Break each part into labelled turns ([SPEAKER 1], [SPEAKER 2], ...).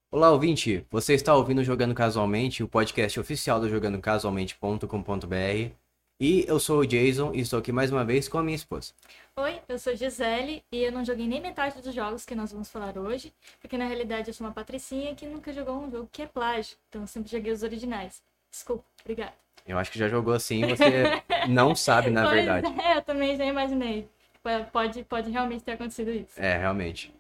[SPEAKER 1] Olá, ouvinte! Você está ouvindo Jogando Casualmente, o podcast oficial do jogandocasualmente.com.br. E eu sou o Jason e estou aqui mais uma vez com a minha esposa.
[SPEAKER 2] Oi, eu sou Gisele e eu não joguei nem metade dos jogos que nós vamos falar hoje, porque na realidade eu sou uma patricinha que nunca jogou um jogo que é plágio, então eu sempre joguei os originais. Desculpa, obrigada.
[SPEAKER 1] Eu acho que já jogou assim, você não sabe na
[SPEAKER 2] Pois
[SPEAKER 1] verdade.
[SPEAKER 2] é, eu também já imaginei. Pode realmente ter acontecido isso.
[SPEAKER 1] É, realmente.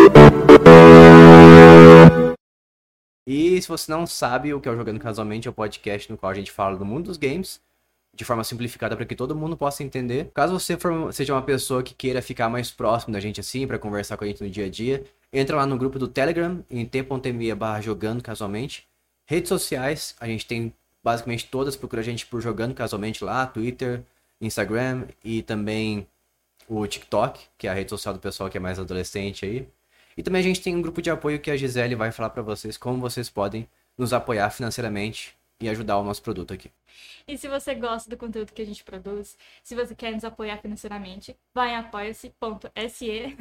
[SPEAKER 1] E se você não sabe o que é o Jogando Casualmente, é o podcast no qual a gente fala do mundo dos games de forma simplificada para que todo mundo possa entender. Caso você seja uma pessoa que queira ficar mais próximo da gente assim, para conversar com a gente no dia a dia, entra lá no grupo do Telegram, em t.me/jogando casualmente. Redes sociais, a gente tem basicamente todas, procura a gente por Jogando Casualmente lá, Twitter, Instagram e também o TikTok, que é a rede social do pessoal que é mais adolescente aí. E também a gente tem um grupo de apoio que a Gisele vai falar para vocês como vocês podem nos apoiar financeiramente e ajudar o nosso produto aqui.
[SPEAKER 2] E se você gosta do conteúdo que a gente produz, se você quer nos apoiar financeiramente, vai em apoia-se.se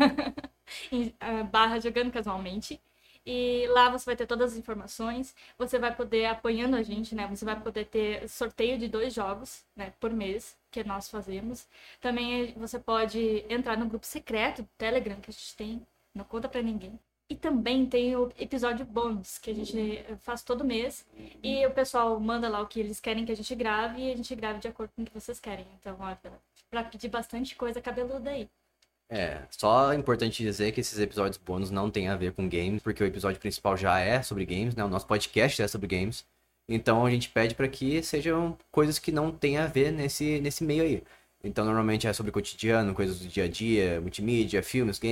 [SPEAKER 2] barra jogando casualmente. E lá você vai ter todas as informações. Você vai poder, apoiando a gente, né? Você vai poder ter sorteio de 2 jogos, né, por mês, que nós fazemos. Também você pode entrar no grupo secreto do Telegram que a gente tem. Não conta pra ninguém. E também tem o episódio bônus, que a gente faz todo mês. E o pessoal manda lá o que eles querem que a gente grave e a gente grave de acordo com o que vocês querem. Então, olha, pra pedir bastante coisa cabeluda aí.
[SPEAKER 1] É, só é importante dizer que esses episódios bônus não tem a ver com games, porque o episódio principal já é sobre games, né? O nosso podcast é sobre games. Então a gente pede para que sejam coisas que não tem a ver nesse meio aí. Então normalmente é sobre cotidiano, coisas do dia a dia, multimídia,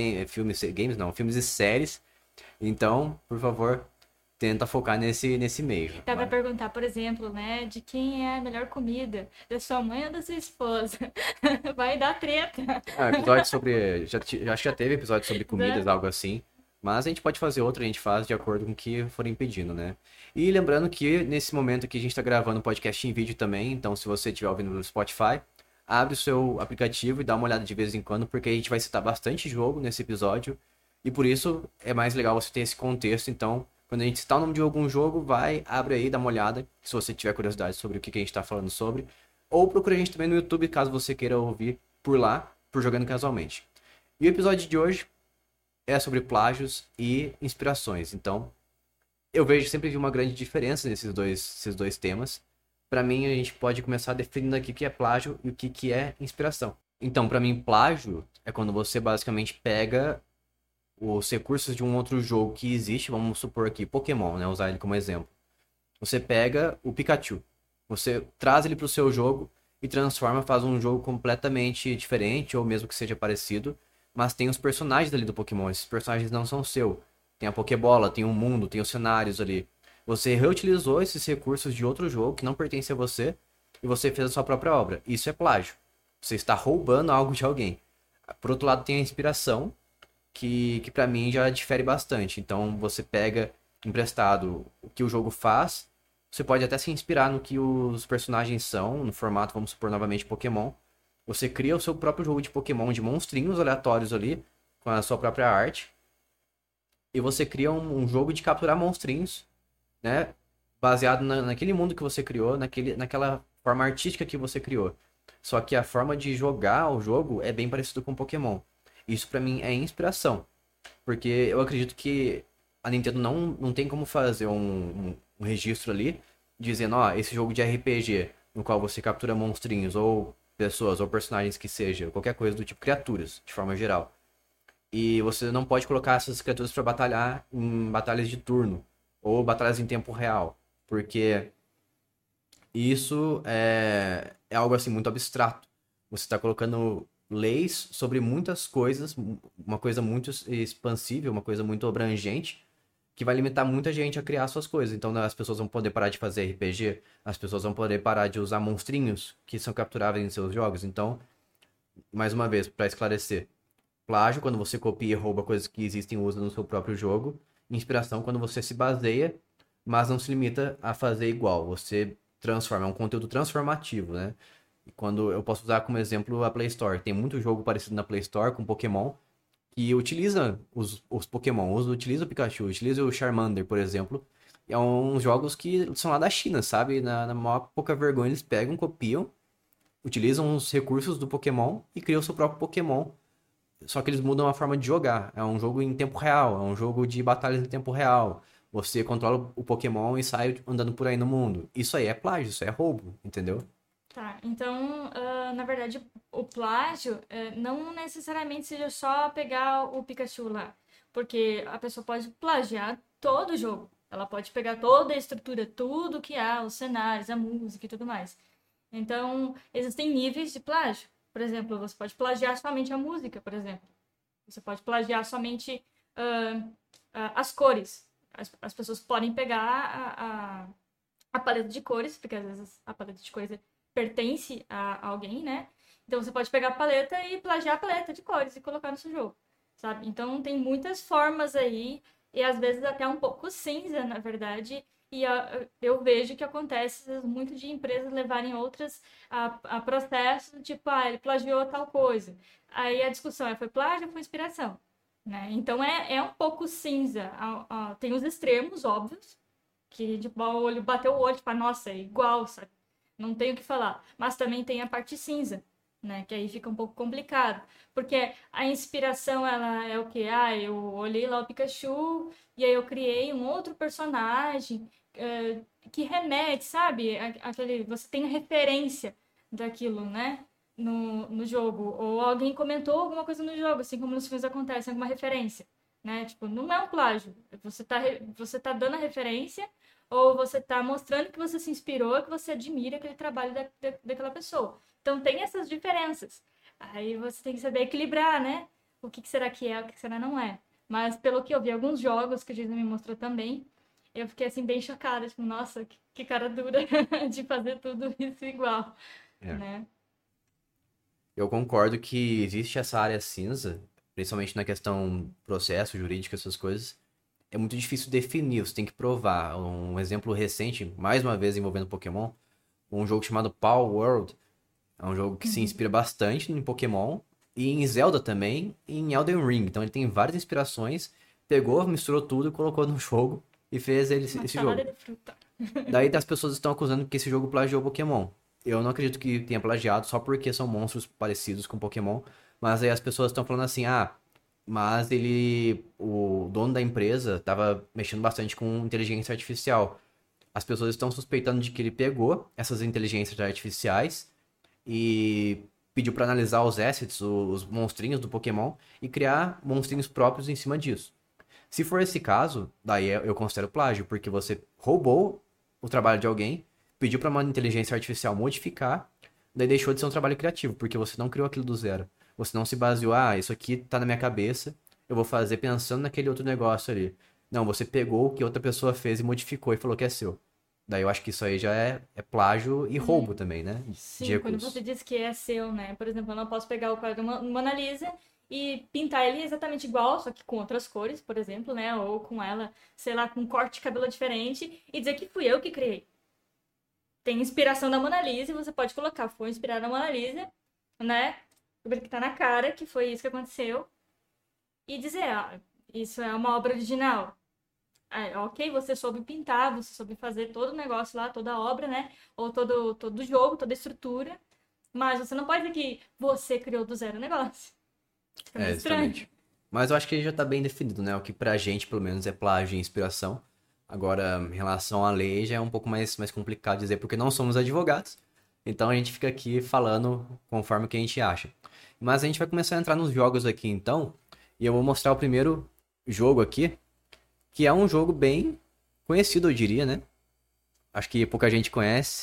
[SPEAKER 1] games não, filmes e séries. Então, por favor, tenta focar nesse meio.
[SPEAKER 2] Dá pra perguntar, por exemplo, né, de quem é a melhor comida, da sua mãe ou da sua esposa? Vai dar treta.
[SPEAKER 1] Ah, episódio sobre. Acho que já teve episódio sobre
[SPEAKER 2] Né?
[SPEAKER 1] comidas, algo assim. Mas a gente pode fazer outro, a gente faz de acordo com o que forem pedindo, né? E lembrando que nesse momento aqui a gente tá gravando um podcast em vídeo também, então se você estiver ouvindo no Spotify, abre o seu aplicativo e dá uma olhada de vez em quando, porque a gente vai citar bastante jogo nesse episódio. E por isso é mais legal você ter esse contexto. Então, quando a gente citar o nome de algum jogo, vai, abre aí, dá uma olhada, se você tiver curiosidade sobre o que a gente tá falando sobre. Ou procura a gente também no YouTube, caso você queira ouvir por lá, por Jogando Casualmente. E o episódio de hoje é sobre plágios e inspirações. Então, eu vejo sempre uma grande diferença esses dois temas. Para mim, a gente pode começar definindo aqui o que é plágio e o que é inspiração. Então, para mim, plágio é quando você basicamente pega os recursos de um outro jogo que existe, vamos supor aqui, Pokémon, né? Usar ele como exemplo. Você pega o Pikachu, você traz ele para o seu jogo e transforma, faz um jogo completamente diferente, ou mesmo que seja parecido, mas tem os personagens ali do Pokémon, esses personagens não são seu. Tem a Pokébola, tem o mundo, tem os cenários ali. Você reutilizou esses recursos de outro jogo que não pertence a você e você fez a sua própria obra. Isso é plágio. Você está roubando algo de alguém. Por outro lado, tem a inspiração, que para mim já difere bastante. Então, você pega emprestado o que o jogo faz, você pode até se inspirar no que os personagens são, no formato, vamos supor, novamente, Pokémon. Você cria o seu próprio jogo de Pokémon de monstrinhos aleatórios ali, com a sua própria arte. E você cria um jogo de capturar monstrinhos, né? Baseado naquele mundo que você criou, naquela forma artística que você criou. Só que a forma de jogar o jogo é bem parecido com Pokémon. Isso pra mim é inspiração. Porque eu acredito que a Nintendo não tem como fazer um registro ali dizendo, ó, esse jogo de RPG no qual você captura monstrinhos ou pessoas ou personagens que seja, qualquer coisa do tipo criaturas, de forma geral. E você não pode colocar essas criaturas para batalhar em batalhas de turno ou batalhas em tempo real, porque isso é algo assim muito abstrato. Você está colocando leis sobre muitas coisas, uma coisa muito expansível, uma coisa muito abrangente, que vai limitar muita gente a criar suas coisas. Então as pessoas vão poder parar de fazer RPG, as pessoas vão poder parar de usar monstrinhos que são capturáveis em seus jogos. Então, mais uma vez, para esclarecer, plágio quando você copia e rouba coisas que existem e usa no seu próprio jogo. Inspiração quando você se baseia, mas não se limita a fazer igual. Você transforma, é um conteúdo transformativo, né? E quando eu posso usar como exemplo a Play Store. Tem muito jogo parecido na Play Store com Pokémon, que utiliza os Pokémon, utiliza o Pikachu, utiliza o Charmander, por exemplo. É uns jogos que são lá da China, sabe? Na maior pouca vergonha eles pegam, copiam, utilizam os recursos do Pokémon e criam o seu próprio Pokémon. Só que eles mudam a forma de jogar. É um jogo em tempo real, é um jogo de batalhas em tempo real. Você controla o Pokémon e sai andando por aí no mundo. Isso aí é plágio, isso é roubo, entendeu?
[SPEAKER 2] Tá, então, na verdade, o plágio não necessariamente seja só pegar o Pikachu lá. Porque a pessoa pode plagiar todo o jogo. Ela pode pegar toda a estrutura, tudo que há, os cenários, a música e tudo mais. Então, existem níveis de plágio. Por exemplo, você pode plagiar somente a música, por exemplo. Você pode plagiar somente as cores. As pessoas podem pegar a paleta de cores, porque às vezes a paleta de cores pertence a alguém, né? Então você pode pegar a paleta e plagiar a paleta de cores e colocar no seu jogo, sabe? Então tem muitas formas aí, e às vezes até um pouco cinza, na verdade. E eu vejo que acontece muito de empresas levarem outras a processo, tipo, ele plagiou tal coisa. Aí a discussão foi plágio ou foi inspiração? Né? Então é um pouco cinza. Tem os extremos, óbvios, que tipo, o olho bateu o olho e fala, nossa, é igual, sabe? Não tem o que falar. Mas também tem a parte cinza, né? Que aí fica um pouco complicado. Porque a inspiração, ela é o quê? Eu olhei lá o Pikachu e aí eu criei um outro personagem que remete, sabe? Aquele, você tem a referência daquilo, né? No jogo. Ou alguém comentou alguma coisa no jogo, assim como nos filmes acontece, alguma referência, né? Tipo, não é um plágio. Você tá dando a referência ou você tá mostrando que você se inspirou, que você admira aquele trabalho daquela pessoa. Então tem essas diferenças. Aí você tem que saber equilibrar, né? O que será que é, o que será não é. Mas pelo que eu vi, alguns jogos que a Disney me mostrou também, eu fiquei assim bem chocada, tipo, nossa, que cara dura de fazer tudo isso igual,
[SPEAKER 1] É.
[SPEAKER 2] né?
[SPEAKER 1] Eu concordo que existe essa área cinza, principalmente na questão processo jurídico, essas coisas. É muito difícil definir, você tem que provar. Um exemplo recente, mais uma vez envolvendo Pokémon, um jogo chamado Power World. É um jogo que se
[SPEAKER 2] Uhum.
[SPEAKER 1] inspira bastante em Pokémon e em Zelda também, e em Elden Ring. Então ele tem várias inspirações, pegou, misturou tudo, colocou no jogo e fez
[SPEAKER 2] Uma
[SPEAKER 1] esse
[SPEAKER 2] salada
[SPEAKER 1] jogo.
[SPEAKER 2] de fruta.
[SPEAKER 1] Daí as pessoas estão acusando que esse jogo plagiou Pokémon. Eu não acredito que tenha plagiado só porque são monstros parecidos com Pokémon, mas aí as pessoas estão falando assim, mas o dono da empresa estava mexendo bastante com inteligência artificial. As pessoas estão suspeitando de que ele pegou essas inteligências artificiais e pediu para analisar os assets, os monstrinhos do Pokémon e criar monstrinhos próprios em cima disso. Se for esse caso, daí eu considero plágio, porque você roubou o trabalho de alguém, pediu para uma inteligência artificial modificar, daí deixou de ser um trabalho criativo, porque você não criou aquilo do zero. Você não se baseou, isso aqui tá na minha cabeça, eu vou fazer pensando naquele outro negócio ali. Não, você pegou o que outra pessoa fez e modificou e falou que é seu. Daí eu acho que isso aí já é plágio e roubo também, né? De
[SPEAKER 2] Sim, quando você
[SPEAKER 1] recursos.
[SPEAKER 2] diz que é seu, né? Por exemplo, eu não posso pegar o quadro Mona Lisa e pintar ele exatamente igual, só que com outras cores, por exemplo, né? Ou com ela, sei lá, com um corte de cabelo diferente e dizer que fui eu que criei. Tem inspiração da Mona Lisa e você pode colocar, foi inspirada na Mona Lisa, né? Que tá na cara que foi isso que aconteceu e dizer, isso é uma obra original. Ok, você soube pintar, você soube fazer todo o negócio lá, toda a obra, né? Ou todo o jogo, toda a estrutura. Mas você não pode dizer que você criou do zero o negócio. Fica meio
[SPEAKER 1] É,
[SPEAKER 2] estranho.
[SPEAKER 1] justamente. Mas eu acho que já tá bem definido, né? O que pra gente, pelo menos, é plágio e inspiração. Agora, em relação à lei, já é um pouco mais complicado dizer, porque não somos advogados. Então a gente fica aqui falando conforme o que a gente acha. Mas a gente vai começar a entrar nos jogos aqui então. E eu vou mostrar o primeiro jogo aqui, que é um jogo bem conhecido, eu diria, né? Acho que pouca gente conhece.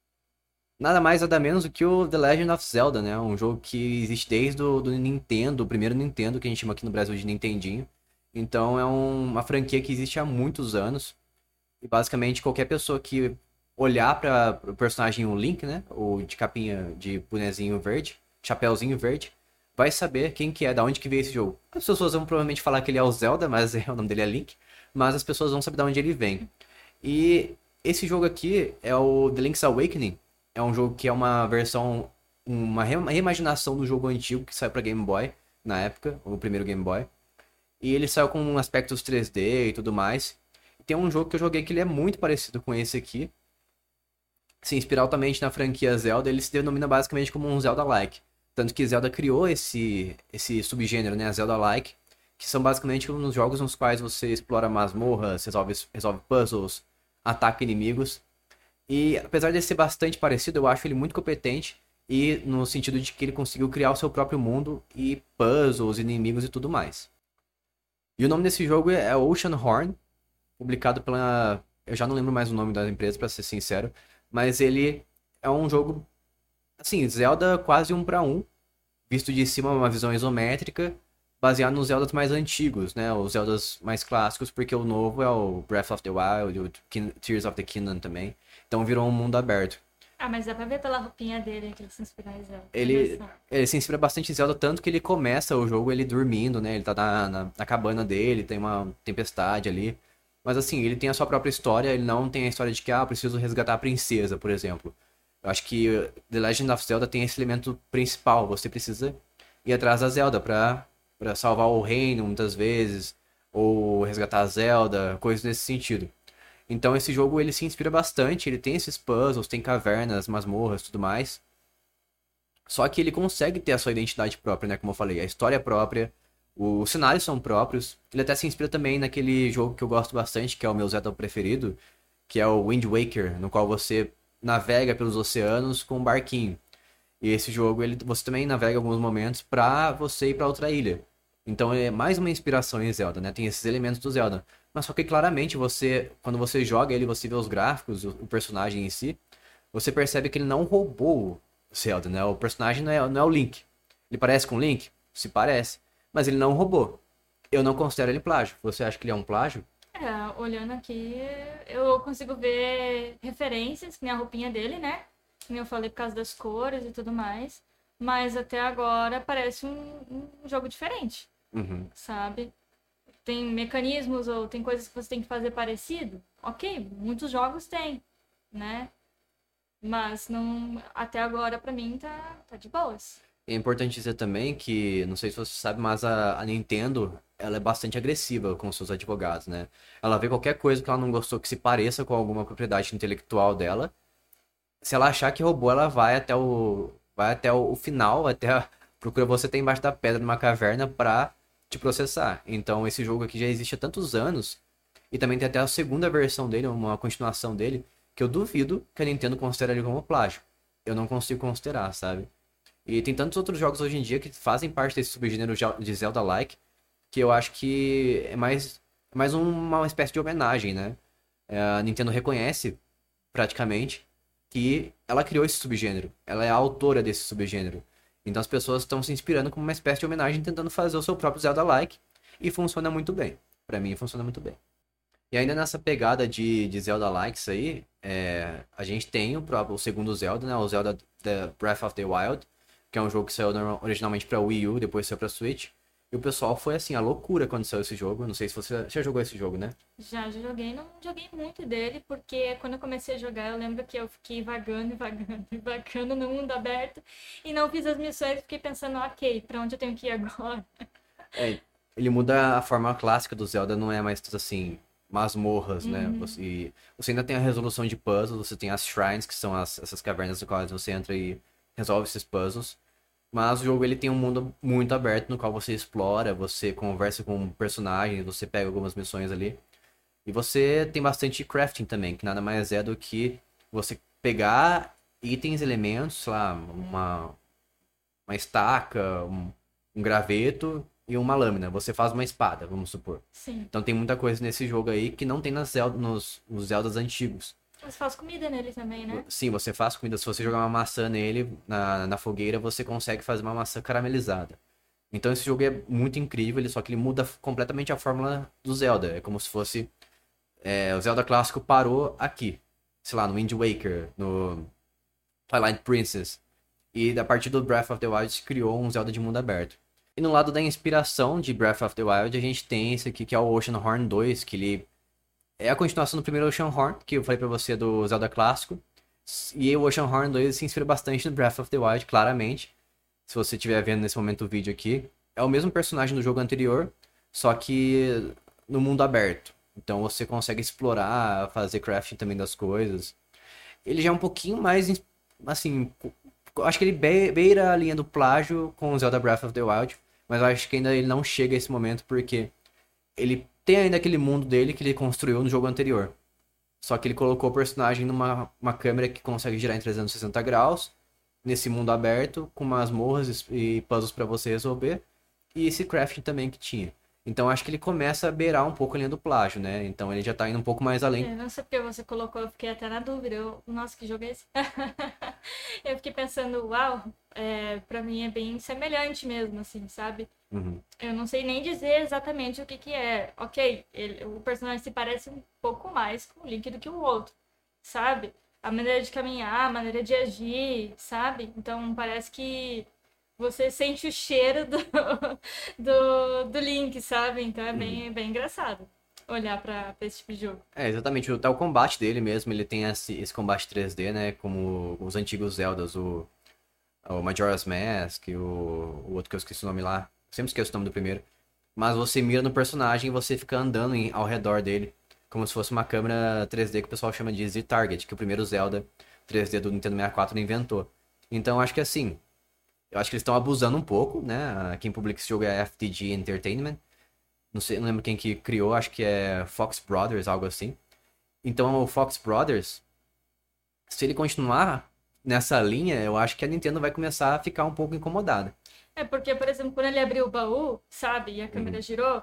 [SPEAKER 1] Nada mais, nada menos do que o The Legend of Zelda, né? Um jogo que existe desde o do Nintendo, o primeiro Nintendo, que a gente chama aqui no Brasil de Nintendinho. Então é uma franquia que existe há muitos anos. E basicamente qualquer pessoa que olhar para o personagem o Link, né? O de capinha de bonezinho verde, chapéuzinho verde, vai saber quem que é, da onde que veio esse jogo. As pessoas vão provavelmente falar que ele é o Zelda, mas o nome dele é Link. Mas as pessoas vão saber de onde ele vem. E esse jogo aqui é o The Link's Awakening. É um jogo que é uma versão, uma reimaginação do jogo antigo que saiu para Game Boy. na época, o primeiro Game Boy. E ele saiu com aspectos 3D e tudo mais. E tem um jogo que eu joguei que ele é muito parecido com esse aqui. Se inspira altamente na franquia Zelda, ele se denomina basicamente como um Zelda-like. Tanto que Zelda criou esse subgênero, né, Zelda-like, que são basicamente uns jogos nos quais você explora masmorras, resolve puzzles, ataca inimigos. E apesar de ser bastante parecido, eu acho ele muito competente e no sentido de que ele conseguiu criar o seu próprio mundo e puzzles, inimigos e tudo mais. E o nome desse jogo é Ocean Horn, publicado pela. Eu já não lembro mais o nome da empresa, pra ser sincero, mas ele é um jogo, assim, Zelda quase um para um, visto de cima uma visão isométrica, baseado nos Zeldas mais antigos, né? Os Zeldas mais clássicos, porque o novo é o Breath of the Wild, o Tears of the Kingdom também. Então virou um mundo aberto.
[SPEAKER 2] Ah, mas dá pra ver pela roupinha dele que ele se inspirou em Zelda.
[SPEAKER 1] Ele se inspira bastante em Zelda, tanto que ele começa o jogo ele dormindo, né? Ele tá na cabana dele, tem uma tempestade ali. Mas assim, ele tem a sua própria história, ele não tem a história de que, eu preciso resgatar a princesa, por exemplo. Eu acho que The Legend of Zelda tem esse elemento principal, você precisa ir atrás da Zelda pra salvar o reino, muitas vezes, ou resgatar a Zelda, coisas nesse sentido. Então esse jogo ele se inspira bastante, ele tem esses puzzles, tem cavernas, masmorras, tudo mais. Só que ele consegue ter a sua identidade própria, né? Como eu falei, a história é própria, os cenários são próprios. Ele até se inspira também naquele jogo que eu gosto bastante, que é o meu Zelda preferido, que é o Wind Waker, no qual você navega pelos oceanos com um barquinho. E esse jogo você também navega alguns momentos pra você ir pra outra ilha. Então é mais uma inspiração em Zelda, né? Tem esses elementos do Zelda. Mas só que claramente quando você joga ele, você vê os gráficos, o personagem em si, você percebe que ele não roubou o Zelda, né? O personagem não é o Link. Ele parece com o Link? Se parece. Mas ele não roubou. Eu não considero ele plágio. Você acha que ele é um plágio?
[SPEAKER 2] É, olhando aqui, eu consigo ver referências, que nem a roupinha dele, né? Como eu falei, por causa das cores e tudo mais. Mas até agora parece um jogo diferente,
[SPEAKER 1] Uhum.
[SPEAKER 2] sabe? Tem mecanismos ou tem coisas que você tem que fazer parecido. Ok, muitos jogos têm, né? Mas não, até agora pra mim tá de boas.
[SPEAKER 1] É importante dizer também que, não sei se você sabe, mas a Nintendo, ela é bastante agressiva com seus advogados, né? Ela vê qualquer coisa que ela não gostou que se pareça com alguma propriedade intelectual dela. Se ela achar que roubou, ela vai até o final, procura você ter embaixo da pedra numa caverna pra te processar. Então esse jogo aqui já existe há tantos anos e também tem até a segunda versão dele, uma continuação dele, que eu duvido que a Nintendo considere ele como plágio. Eu não consigo considerar, sabe? E tem tantos outros jogos hoje em dia que fazem parte desse subgênero de Zelda-like, que eu acho que é mais uma espécie de homenagem, né? A Nintendo reconhece, praticamente, que ela criou esse subgênero. Ela é a autora desse subgênero. Então as pessoas estão se inspirando como uma espécie de homenagem, tentando fazer o seu próprio Zelda-like. E funciona muito bem. Pra mim, funciona muito bem. E ainda nessa pegada de Zelda-likes aí, a gente tem o segundo Zelda, né? O Zelda Breath of the Wild, que é um jogo que saiu originalmente pra Wii U, depois saiu pra Switch. E o pessoal foi assim, a loucura quando saiu esse jogo. Não sei se você já jogou esse jogo, né?
[SPEAKER 2] Já joguei, não joguei muito dele, porque quando eu comecei a jogar, eu lembro que eu fiquei vagando e vagando e vagando no mundo aberto e não fiz as missões e fiquei pensando, ok, pra onde eu tenho que ir agora?
[SPEAKER 1] É, ele muda a forma clássica do Zelda, não é mais tudo assim, masmorras, né? Você ainda tem a resolução de puzzles, você tem as shrines, que são essas cavernas no quais você entra e resolve esses puzzles. Mas o jogo ele tem um mundo muito aberto no qual você explora, você conversa com personagens, você pega algumas missões ali. E você tem bastante crafting também, que nada mais é do que você pegar itens, elementos, sei lá, uma estaca, um graveto e uma lâmina. Você faz uma espada, vamos supor.
[SPEAKER 2] Sim.
[SPEAKER 1] Então tem muita coisa nesse jogo aí que não tem nos Zeldas antigos.
[SPEAKER 2] Você faz comida nele também, né?
[SPEAKER 1] Sim, você faz comida. Se você jogar uma maçã nele, na fogueira, você consegue fazer uma maçã caramelizada. Então esse jogo é muito incrível, só que ele muda completamente a fórmula do Zelda. É como se fosse o Zelda clássico parou aqui. Sei lá, no Wind Waker, no Twilight Princess. E a partir do Breath of the Wild se criou um Zelda de mundo aberto. E no lado da inspiração de Breath of the Wild, a gente tem esse aqui que é o Oceanhorn 2, que ele é a continuação do primeiro Oceanhorn, que eu falei pra você do Zelda clássico. E o Oceanhorn 2 se inspira bastante no Breath of the Wild, claramente. Se você estiver vendo nesse momento o vídeo aqui, é o mesmo personagem do jogo anterior, só que no mundo aberto. Então você consegue explorar, fazer crafting também das coisas. Ele já é um pouquinho mais, assim, acho que ele beira a linha do plágio com o Zelda Breath of the Wild, mas eu acho que ainda ele não chega a esse momento porque ele tem ainda aquele mundo dele que ele construiu no jogo anterior. Só que ele colocou o personagem numa uma câmera que consegue girar em 360 graus, nesse mundo aberto, com masmorras e puzzles pra você resolver, e esse crafting também que tinha. Então acho que ele começa a beirar um pouco a linha do plágio, né? Então ele já tá indo um pouco mais além.
[SPEAKER 2] Não sei porque você colocou, eu fiquei até na dúvida. Nossa, que jogo é esse? Eu fiquei pensando, uau, pra mim é bem semelhante mesmo, assim, sabe?
[SPEAKER 1] Uhum.
[SPEAKER 2] Eu não sei nem dizer exatamente o que que é. Ok, o personagem se parece um pouco mais com o Link do que o outro, sabe? A maneira de caminhar, a maneira de agir, sabe? Então parece que você sente o cheiro do Link, sabe? Então é
[SPEAKER 1] Uhum.
[SPEAKER 2] bem engraçado olhar pra esse tipo de jogo.
[SPEAKER 1] É, exatamente. Até o combate dele mesmo, ele tem esse combate 3D, né? Como os antigos Zeldas, o Majora's Mask, o outro que eu esqueci o nome lá. Sempre esqueço o nome do primeiro. Mas você mira no personagem e você fica andando ao redor dele, como se fosse uma câmera 3D que o pessoal chama de Z-Target, que o primeiro Zelda 3D do Nintendo 64 inventou. Então acho que assim, eu acho que eles estão abusando um pouco, né? Quem publica esse jogo é a FTG Entertainment. Não sei, não lembro quem que criou, acho que é Fox Brothers, algo assim. Então o Fox Brothers, se ele continuar nessa linha, eu acho que a Nintendo vai começar a ficar um pouco incomodada.
[SPEAKER 2] É porque, por exemplo, quando ele abriu o baú, sabe, e a câmera
[SPEAKER 1] Uhum,
[SPEAKER 2] girou,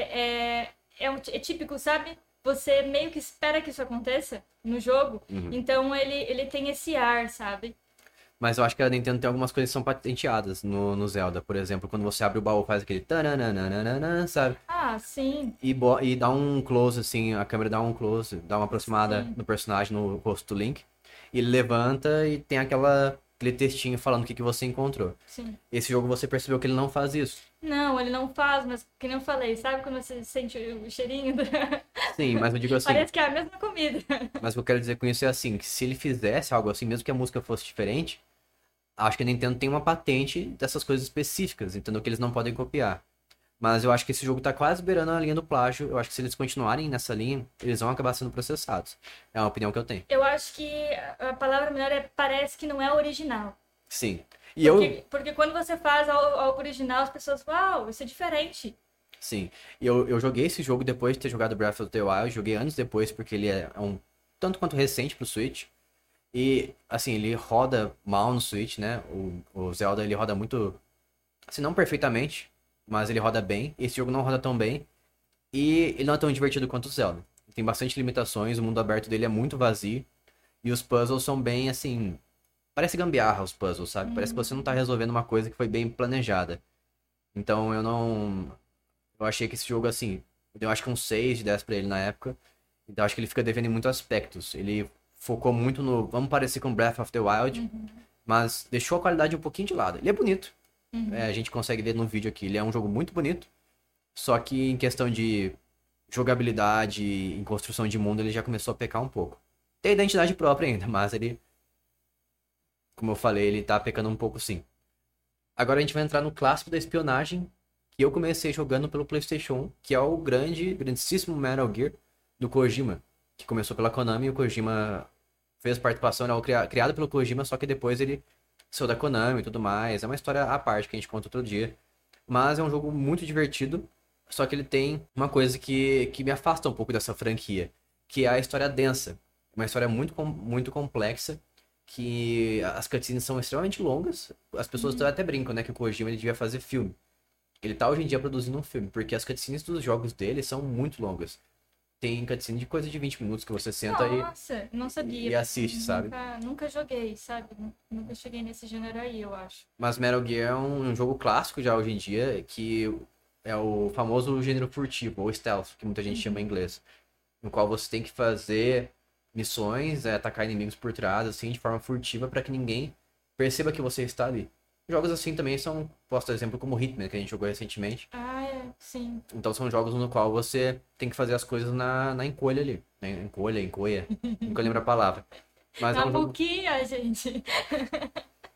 [SPEAKER 2] é típico, sabe? Você meio que espera que isso aconteça no jogo,
[SPEAKER 1] uhum.
[SPEAKER 2] então ele tem esse ar, sabe?
[SPEAKER 1] Mas eu acho que a Nintendo tem algumas coisas que são patenteadas no Zelda. Por exemplo, quando você abre o baú, faz aquele tananana, sabe?
[SPEAKER 2] Ah, sim,
[SPEAKER 1] E dá um close, assim, a câmera dá um close, dá uma aproximada
[SPEAKER 2] sim,
[SPEAKER 1] no personagem, no rosto do Link. E ele levanta e tem aquele textinho falando o que você encontrou.
[SPEAKER 2] sim.
[SPEAKER 1] Esse jogo você percebeu que ele não faz isso.
[SPEAKER 2] Não, ele não faz, mas que nem eu falei, sabe quando você sente o cheirinho?
[SPEAKER 1] Sim, mas eu digo assim,
[SPEAKER 2] Parece que é a mesma comida.
[SPEAKER 1] mas o que eu quero dizer com isso é assim, que se ele fizesse algo assim, mesmo que a música fosse diferente, acho que a Nintendo tem uma patente dessas coisas específicas, entendeu? Que eles não podem copiar. Mas eu acho que esse jogo tá quase beirando a linha do plágio. Eu acho que se eles continuarem nessa linha, eles vão acabar sendo processados. É uma opinião que eu tenho.
[SPEAKER 2] Eu acho que a palavra melhor é parece que não é original.
[SPEAKER 1] Sim. E eu,
[SPEAKER 2] Porque quando você faz algo original, as pessoas falam, uau, isso é diferente.
[SPEAKER 1] sim. Eu joguei esse jogo depois de ter jogado Breath of the Wild. Joguei anos depois, porque ele é um tanto quanto recente pro Switch. E, assim, ele roda mal no Switch, né? O Zelda, ele roda muito, assim, não perfeitamente, mas ele roda bem. Esse jogo não roda tão bem. E ele não é tão divertido quanto o Zelda. Tem bastante limitações, o mundo aberto dele é muito vazio. E os puzzles são bem, assim, parece gambiarra os puzzles, sabe? Parece que você não tá resolvendo uma coisa que foi bem planejada. Então eu não. Eu achei que esse jogo, assim, eu dei, eu acho que um 6 de 10 pra ele na época. Então eu acho que ele fica devendo em muitos aspectos. Ele focou muito no. Vamos parecer com Breath of the Wild, mas deixou a qualidade um pouquinho de lado. Ele é bonito. É, a gente consegue ver no vídeo aqui. Ele é um jogo muito bonito. Só que em questão de jogabilidade, em construção de mundo, ele já começou a pecar um pouco. Tem identidade própria ainda, mas ele, como eu falei, ele tá pecando um pouco sim. Agora a gente vai entrar no clássico da espionagem, que eu comecei jogando pelo PlayStation 1, que é o grandíssimo Metal Gear do Kojima, que começou pela Konami e o Kojima fez participação, né, criado pelo Kojima, só que depois ele saiu da Konami e tudo mais. É uma história à parte que a gente conta outro dia. Mas é um jogo muito divertido, só que ele tem uma coisa que me afasta um pouco dessa franquia, que é a história densa. Uma história muito complexa, que as cutscenes são extremamente longas. As pessoas até brincam, né, que o Kojima ele devia fazer filme. Ele tá hoje em dia produzindo um filme, porque as cutscenes dos jogos dele são muito longas. Tem cutscene de coisa de 20 minutos que você senta
[SPEAKER 2] Nossa, não
[SPEAKER 1] e
[SPEAKER 2] sabia.
[SPEAKER 1] assiste, sabe?
[SPEAKER 2] Nunca joguei, sabe? Nunca cheguei nesse gênero aí, eu acho.
[SPEAKER 1] Mas Metal Gear é um jogo clássico já hoje em dia, que é o famoso gênero furtivo, ou stealth, que muita gente chama em inglês. No qual você tem que fazer missões, atacar inimigos por trás, assim, de forma furtiva, para que ninguém perceba que você está ali. Jogos assim também são, posso dar exemplo como Hitman, que a gente jogou recentemente.
[SPEAKER 2] Ah, sim.
[SPEAKER 1] Então são jogos no qual você tem que fazer as coisas na encolha ali. Né? Encolha, nunca lembro a palavra. Mas é
[SPEAKER 2] Na
[SPEAKER 1] um jogo.
[SPEAKER 2] boquinha, gente.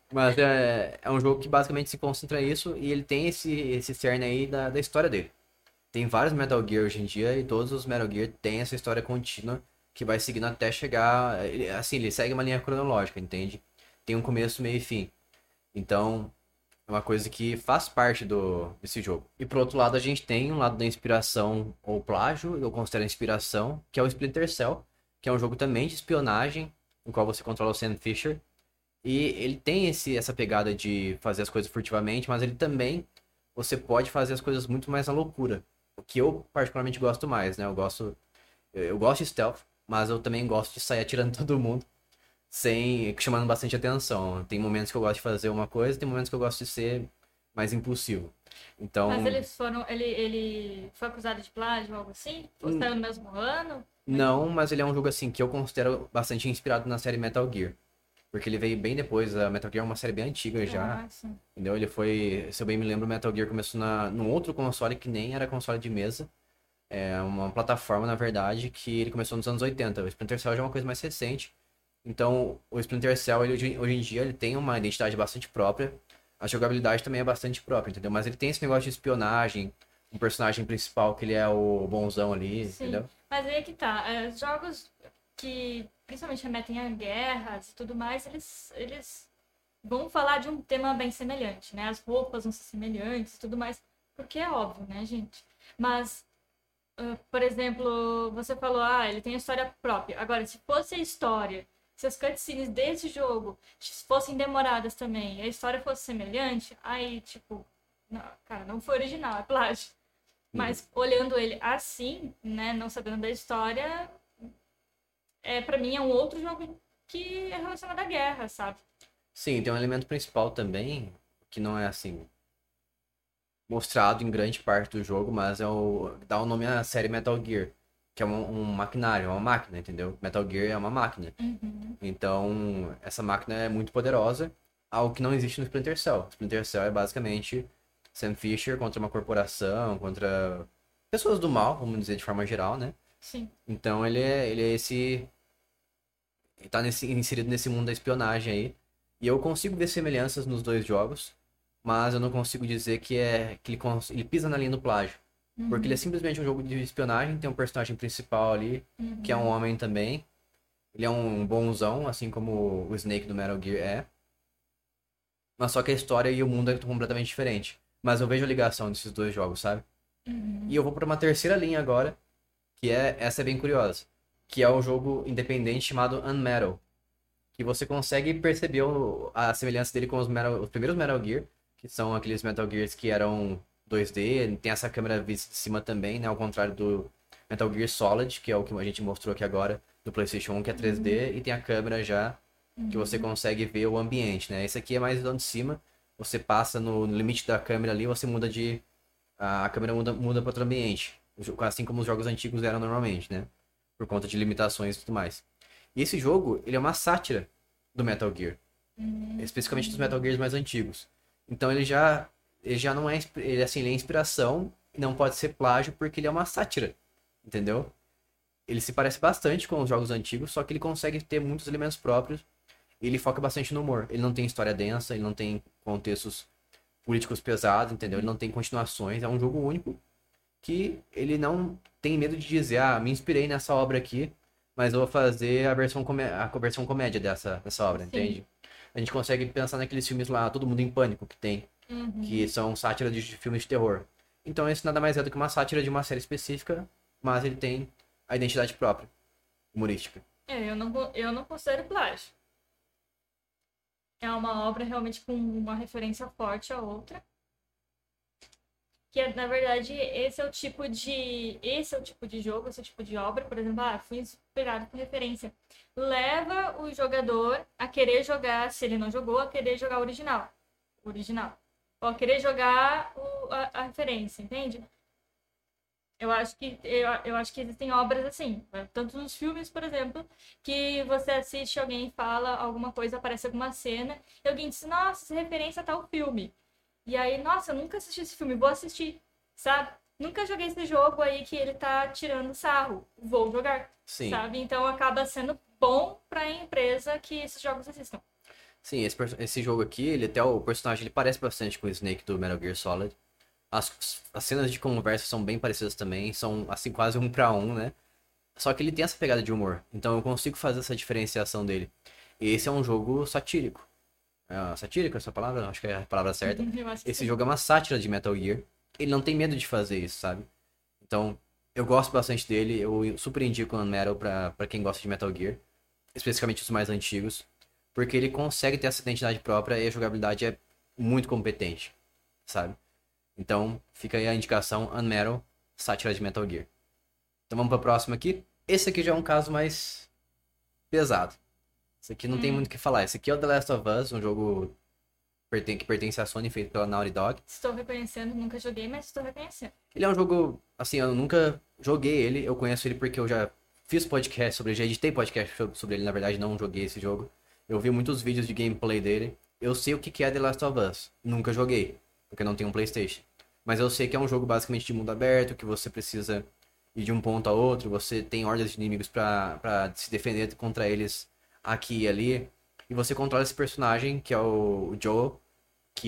[SPEAKER 1] Mas é um jogo que basicamente se concentra nisso e ele tem esse cerne aí da história dele. Tem vários Metal Gear hoje em dia e todos os Metal Gear têm essa história contínua que vai seguindo até chegar. Assim, ele segue uma linha cronológica, entende? Tem um começo, meio e fim. Então, é uma coisa que faz parte desse jogo. E por outro lado, a gente tem um lado da inspiração ou plágio, eu considero inspiração, que é o Splinter Cell, que é um jogo também de espionagem, no qual você controla o Sam Fisher. E ele tem essa pegada de fazer as coisas furtivamente, mas ele também, você pode fazer as coisas muito mais na loucura. O que eu particularmente gosto mais, né? Eu gosto de stealth, mas eu também gosto de sair atirando todo mundo, sem chamando bastante atenção. Tem momentos que eu gosto de fazer uma coisa, tem momentos que eu gosto de ser mais impulsivo.
[SPEAKER 2] Mas
[SPEAKER 1] Então,
[SPEAKER 2] eles foram. Ele foi acusado de plágio ou algo assim? Ou
[SPEAKER 1] n-
[SPEAKER 2] saiu no mesmo ano? Como é que
[SPEAKER 1] não, mas ele é um jogo assim que eu considero bastante inspirado na série Metal Gear. Porque ele veio bem depois, a Metal Gear é uma série bem antiga já.
[SPEAKER 2] Ah, sim.
[SPEAKER 1] Entendeu? Ele foi, se eu bem me lembro, o Metal Gear começou num outro console que nem era console de mesa. É uma plataforma, na verdade, que ele começou nos anos 80. O Splinter Cell já é uma coisa mais recente. Então, o Splinter Cell, ele, hoje em dia, ele tem uma identidade bastante própria. A jogabilidade também é bastante própria, entendeu? Mas ele tem esse negócio de espionagem, um personagem principal que ele é o bonzão ali,
[SPEAKER 2] Sim.
[SPEAKER 1] entendeu?
[SPEAKER 2] Mas aí é que tá. Jogos que principalmente remetem a guerras e tudo mais, eles vão falar de um tema bem semelhante, né? As roupas vão ser semelhantes e tudo mais. Porque é óbvio, né, gente? Mas por exemplo, você falou, ele tem a história própria. Agora, se fosse a história, se as cutscenes desse jogo fossem demoradas também, e a história fosse semelhante, aí, tipo, não, cara, não foi original, é plágio.
[SPEAKER 1] Uhum.
[SPEAKER 2] Mas olhando ele assim, né, não sabendo da história, para mim é um outro jogo que é relacionado à guerra, sabe?
[SPEAKER 1] Sim, tem um elemento principal também, que não é assim, mostrado em grande parte do jogo, mas dá o nome à série Metal Gear, que é um maquinário, é uma máquina, entendeu? Metal Gear é uma máquina.
[SPEAKER 2] Uhum.
[SPEAKER 1] Então, essa máquina é muito poderosa, algo que não existe no Splinter Cell. Splinter Cell é basicamente Sam Fisher contra uma corporação, contra pessoas do mal, vamos dizer de forma geral, né?
[SPEAKER 2] Sim.
[SPEAKER 1] Então ele é esse. Ele tá inserido nesse mundo da espionagem aí. E eu consigo ver semelhanças nos dois jogos, mas eu não consigo dizer que ele pisa na linha do plágio. Porque ele é
[SPEAKER 2] Uhum.
[SPEAKER 1] simplesmente um jogo de espionagem, tem um personagem principal ali, que é um
[SPEAKER 2] Uhum.
[SPEAKER 1] homem também. Ele é um bonzão, assim como o Snake do Metal Gear é. Mas só que a história e o mundo é completamente diferente. Mas eu vejo a ligação desses dois jogos, sabe? E
[SPEAKER 2] Uhum.
[SPEAKER 1] eu vou pra uma terceira linha agora, essa é bem curiosa. Que é o jogo independente chamado Unmetal. Que você consegue perceber a semelhança dele com os primeiros Metal Gear, que são aqueles Metal Gears que eram 2D, tem essa câmera vista de cima também, né? Ao contrário do Metal Gear Solid, que é o que a gente mostrou aqui agora, do PlayStation 1, que é
[SPEAKER 2] Uhum.
[SPEAKER 1] 3D, e tem a câmera já que você
[SPEAKER 2] Uhum.
[SPEAKER 1] consegue ver o ambiente, né? Esse aqui é mais visão de cima, você passa no limite da câmera ali, você muda de. A câmera muda para outro ambiente, assim como os jogos antigos eram normalmente, né? Por conta de limitações e tudo mais. E esse jogo, ele é uma sátira do Metal Gear, especificamente dos Metal
[SPEAKER 2] Uhum.
[SPEAKER 1] Gears mais antigos. Então ele já não é, ele assim, ele é inspiração, e não pode ser plágio porque ele é uma sátira, entendeu? Ele se parece bastante com os jogos antigos, só que ele consegue ter muitos elementos próprios e ele foca bastante no humor. Ele não tem história densa, ele não tem contextos políticos pesados, entendeu? Ele não tem continuações, é um jogo único que ele não tem medo de dizer, me inspirei nessa obra aqui, mas eu vou fazer a versão comédia dessa obra,
[SPEAKER 2] Sim.
[SPEAKER 1] entende? A gente consegue pensar naqueles filmes lá, Todo Mundo em Pânico, que tem, que
[SPEAKER 2] Uhum.
[SPEAKER 1] são sátiras de filmes de terror. Então esse nada mais é do que uma sátira de uma série específica, mas ele tem a identidade própria, humorística.
[SPEAKER 2] Eu não considero plágio. É uma obra realmente com uma referência forte a outra. Que, na verdade, esse é o tipo de jogo, esse é o tipo de obra, por exemplo, fui inspirado por referência. Leva o jogador a querer jogar, se ele não jogou, a querer jogar o original. O original. Ou a querer jogar a referência, entende? Eu acho que existem obras assim, né? Tanto nos filmes, por exemplo, que você assiste, alguém fala alguma coisa, aparece alguma cena, e alguém diz, nossa, essa referência a tal filme. E aí, nossa, eu nunca assisti esse filme, vou assistir, sabe? Nunca joguei esse jogo aí que ele tá tirando sarro, vou jogar,
[SPEAKER 1] Sim.
[SPEAKER 2] sabe? Então acaba sendo bom pra empresa que esses jogos existam.
[SPEAKER 1] Sim, esse jogo aqui, ele até o personagem, ele parece bastante com o Snake do Metal Gear Solid. As cenas de conversa são bem parecidas também, são assim quase um pra um, né? Só que ele tem essa pegada de humor, então eu consigo fazer essa diferenciação dele. E esse é um jogo satírico. É satírico essa palavra? Acho que é a palavra certa.
[SPEAKER 2] Eu acho que
[SPEAKER 1] Esse
[SPEAKER 2] sim.
[SPEAKER 1] jogo é uma sátira de Metal Gear. Ele não tem medo de fazer isso, sabe? Então, eu gosto bastante dele, eu super indico o Unmetal pra quem gosta de Metal Gear, especificamente os mais antigos, porque ele consegue ter essa identidade própria e a jogabilidade é muito competente, sabe? Então, fica aí a indicação Unmetal, sátira de Metal Gear. Então vamos pra próxima aqui. Esse aqui já é um caso mais pesado. Esse aqui não tem muito o
[SPEAKER 2] Hum,
[SPEAKER 1] que falar. Esse aqui é o The Last of Us, um jogo que pertence à Sony, feito pela Naughty Dog.
[SPEAKER 2] estou reconhecendo, nunca joguei, mas estou reconhecendo.
[SPEAKER 1] Ele é um jogo, assim, eu nunca joguei ele, eu conheço ele porque eu já fiz podcast sobre ele, já editei podcast sobre ele, na verdade não joguei esse jogo. Eu vi muitos vídeos de gameplay dele. Eu sei o que é The Last of Us. Nunca joguei, porque não tenho um PlayStation. Mas eu sei que é um jogo basicamente de mundo aberto, que você precisa ir de um ponto a outro, você tem hordas de inimigos pra se defender contra eles aqui e ali. E você controla esse personagem, que é o Joel, que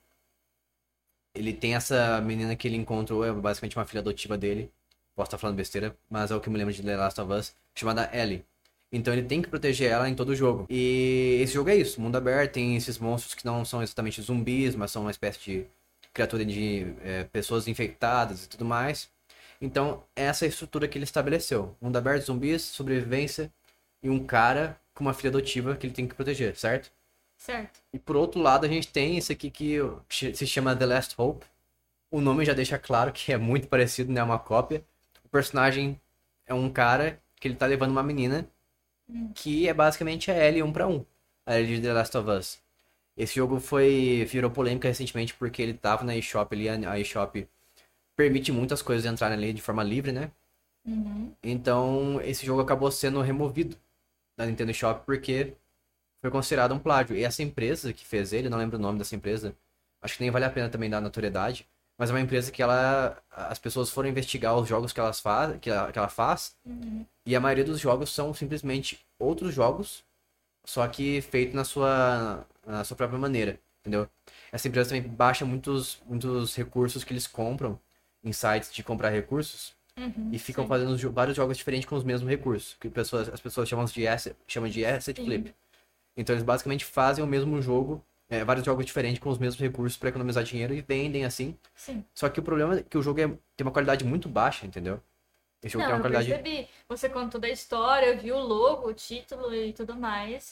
[SPEAKER 1] ele tem essa menina que ele encontrou, é basicamente uma filha adotiva dele. Posso estar falando besteira, mas é o que eu me lembro de The Last of Us, chamada Ellie. Então ele tem que proteger ela em todo o jogo. E esse jogo é isso, mundo aberto, tem esses monstros que não são exatamente zumbis, mas são uma espécie de criatura de pessoas infectadas e tudo mais. Então, essa é a estrutura que ele estabeleceu. Mundo aberto, zumbis, sobrevivência e um cara com uma filha adotiva que ele tem que proteger, certo?
[SPEAKER 2] Certo.
[SPEAKER 1] E por outro lado, a gente tem esse aqui que se chama The Last Hope. O nome já deixa claro que é muito parecido, né? Uma cópia. O personagem é um cara que ele tá levando uma menina
[SPEAKER 2] Hum,
[SPEAKER 1] que é basicamente a Ellie um pra um. A Ellie de The Last of Us. Esse jogo virou polêmica recentemente porque ele tava na eShop ali. A eShop permite muitas coisas entrarem ali de forma livre, né?
[SPEAKER 2] uhum.
[SPEAKER 1] Então, esse jogo acabou sendo removido da Nintendo Shop porque foi considerado um plágio. E essa empresa que fez ele, não lembro o nome dessa empresa, acho que nem vale a pena também dar notoriedade, mas é uma empresa que as pessoas foram investigar os jogos que ela faz,
[SPEAKER 2] Uhum.
[SPEAKER 1] e a maioria dos jogos são simplesmente outros jogos, só que feito na sua própria maneira, entendeu? Essa empresa também baixa muitos recursos que eles compram em sites de comprar recursos, e
[SPEAKER 2] Uhum.
[SPEAKER 1] ficam
[SPEAKER 2] Sim.
[SPEAKER 1] fazendo vários jogos diferentes com os mesmos recursos, que as pessoas chamam de asset
[SPEAKER 2] Sim.
[SPEAKER 1] flip. Então eles basicamente fazem o mesmo jogo, vários jogos diferentes com os mesmos recursos para economizar dinheiro e vendem assim.
[SPEAKER 2] Sim.
[SPEAKER 1] Só que o problema é que o jogo tem uma qualidade muito baixa, entendeu? Esse jogo tem
[SPEAKER 2] Não,
[SPEAKER 1] uma
[SPEAKER 2] eu
[SPEAKER 1] qualidade.
[SPEAKER 2] percebi. Você contou da história, eu vi o logo, o título e tudo mais.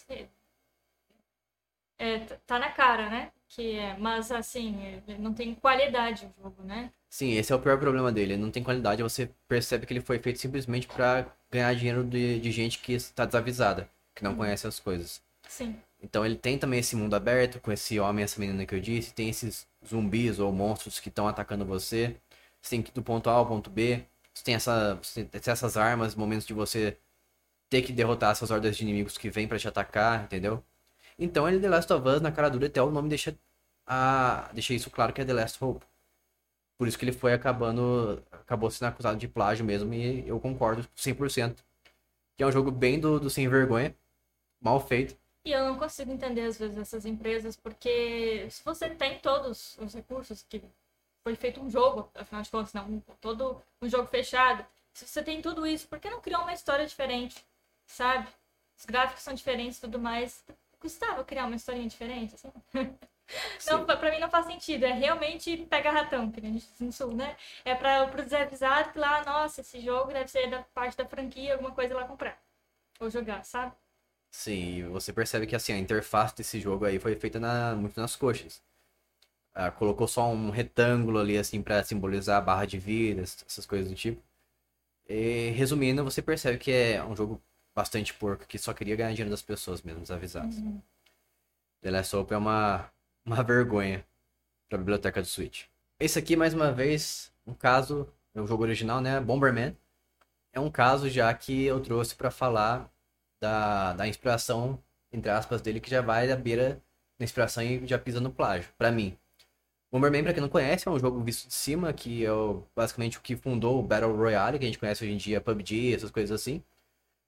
[SPEAKER 2] Tá na cara, né? Mas assim, não tem qualidade o jogo, né?
[SPEAKER 1] Sim, esse é o pior problema dele. Ele não tem qualidade, você percebe que ele foi feito simplesmente para ganhar dinheiro de gente que está desavisada, que não
[SPEAKER 2] Hum,
[SPEAKER 1] conhece as coisas.
[SPEAKER 2] sim.
[SPEAKER 1] Então ele tem também esse mundo aberto, com esse homem e essa menina que eu disse, tem esses zumbis ou monstros que estão atacando você. Você tem que ir do ponto A ao ponto B. Você tem essas armas, momentos de você ter que derrotar essas hordas de inimigos que vêm pra te atacar, entendeu? Então ele The Last of Us, na cara dura, até o nome deixa isso claro que é The Last Hope. Por isso que ele acabou sendo acusado de plágio mesmo, e eu concordo 100%. Que é um jogo bem do sem vergonha, mal feito.
[SPEAKER 2] E eu não consigo entender, às vezes, essas empresas, porque se você tem todos os recursos, que foi feito um jogo, afinal de contas, não, todo um jogo fechado, se você tem tudo isso, por que não criar uma história diferente, sabe? Os gráficos são diferentes e tudo mais. Custava criar uma historinha diferente, assim? Não,
[SPEAKER 1] Sim.
[SPEAKER 2] pra mim não faz sentido. É realmente pega ratão, que a gente diz no sul, né? É pra, pro desavisado que lá, nossa, esse jogo deve ser da parte da franquia, alguma coisa lá comprar. Ou jogar, sabe?
[SPEAKER 1] Sim, e você percebe que assim, a interface desse jogo aí foi feita muito nas coxas. Colocou só um retângulo ali assim para simbolizar a barra de vida, essas coisas do tipo. E, resumindo, você percebe que é um jogo bastante porco, que só queria ganhar dinheiro das pessoas mesmo, desavisados.
[SPEAKER 2] Uhum.
[SPEAKER 1] The Last Hope é uma vergonha pra biblioteca do Switch. Esse aqui, mais uma vez, um caso, é o jogo original, né? Bomberman. É um caso já que eu trouxe pra falar da inspiração, entre aspas, dele, que já vai da beira da inspiração e já pisa no plágio, pra mim. Bomberman, pra quem não conhece, é um jogo visto de cima, basicamente o que fundou o Battle Royale, que a gente conhece hoje em dia, PUBG, essas coisas assim.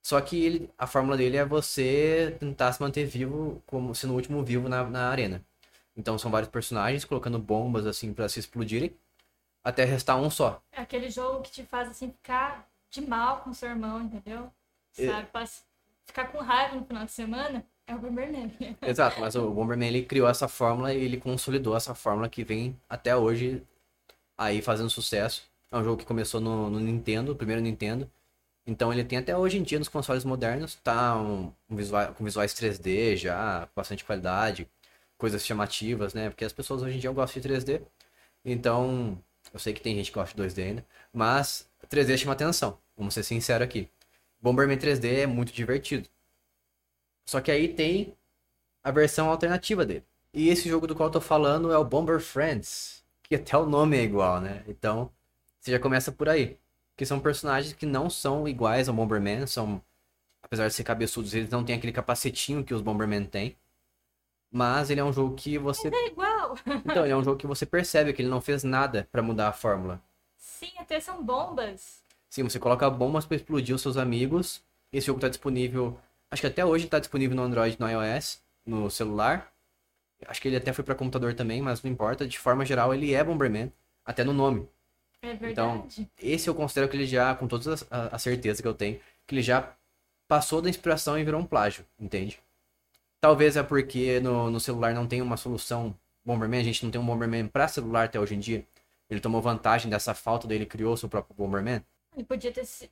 [SPEAKER 1] Só que a fórmula dele é você tentar se manter vivo como sendo o último vivo na arena. Então são vários personagens colocando bombas assim pra se explodirem até restar um só.
[SPEAKER 2] É aquele jogo que te faz assim ficar de mal com seu irmão, entendeu?
[SPEAKER 1] E-
[SPEAKER 2] Sabe? Ficar com raiva no final de semana é o Bomberman.
[SPEAKER 1] Exato, mas o Bomberman ele criou essa fórmula e ele consolidou essa fórmula que vem até hoje aí fazendo sucesso. É um jogo que começou no Nintendo, o primeiro Nintendo. Então ele tem até hoje em dia nos consoles modernos, tá com visuais 3D já, com bastante qualidade, coisas chamativas, né? Porque as pessoas hoje em dia gostam de 3D. Então, eu sei que tem gente que gosta de 2D ainda, mas 3D chama atenção, vamos ser sinceros aqui. Bomberman 3D é muito divertido. Só que aí tem a versão alternativa dele. E esse jogo do qual eu tô falando é o Bomber Friends, que até o nome é igual, né? Então, você já começa por aí. Que são personagens que não são iguais ao Bomberman, são, apesar de ser cabeçudos, eles não têm aquele capacetinho que os Bomberman têm. Mas ele é um jogo que você.
[SPEAKER 2] É igual!
[SPEAKER 1] Então, ele é um jogo que você percebe que ele não fez nada pra mudar a fórmula.
[SPEAKER 2] Sim, até são bombas.
[SPEAKER 1] Sim, você coloca bombas pra explodir os seus amigos. Esse jogo tá disponível. Acho que até hoje tá disponível no Android e no iOS, no celular. Acho que ele até foi pra computador também, mas não importa. De forma geral, ele é Bomberman, até no nome.
[SPEAKER 2] É
[SPEAKER 1] Então,
[SPEAKER 2] verdade.
[SPEAKER 1] esse eu considero que ele já, com toda a certeza que eu tenho, que ele já passou da inspiração e virou um plágio, entende? Talvez é porque no celular não tem uma solução Bomberman, a gente não tem um Bomberman pra celular até hoje em dia. Ele tomou vantagem dessa falta dele, criou seu próprio Bomberman.
[SPEAKER 2] Ele podia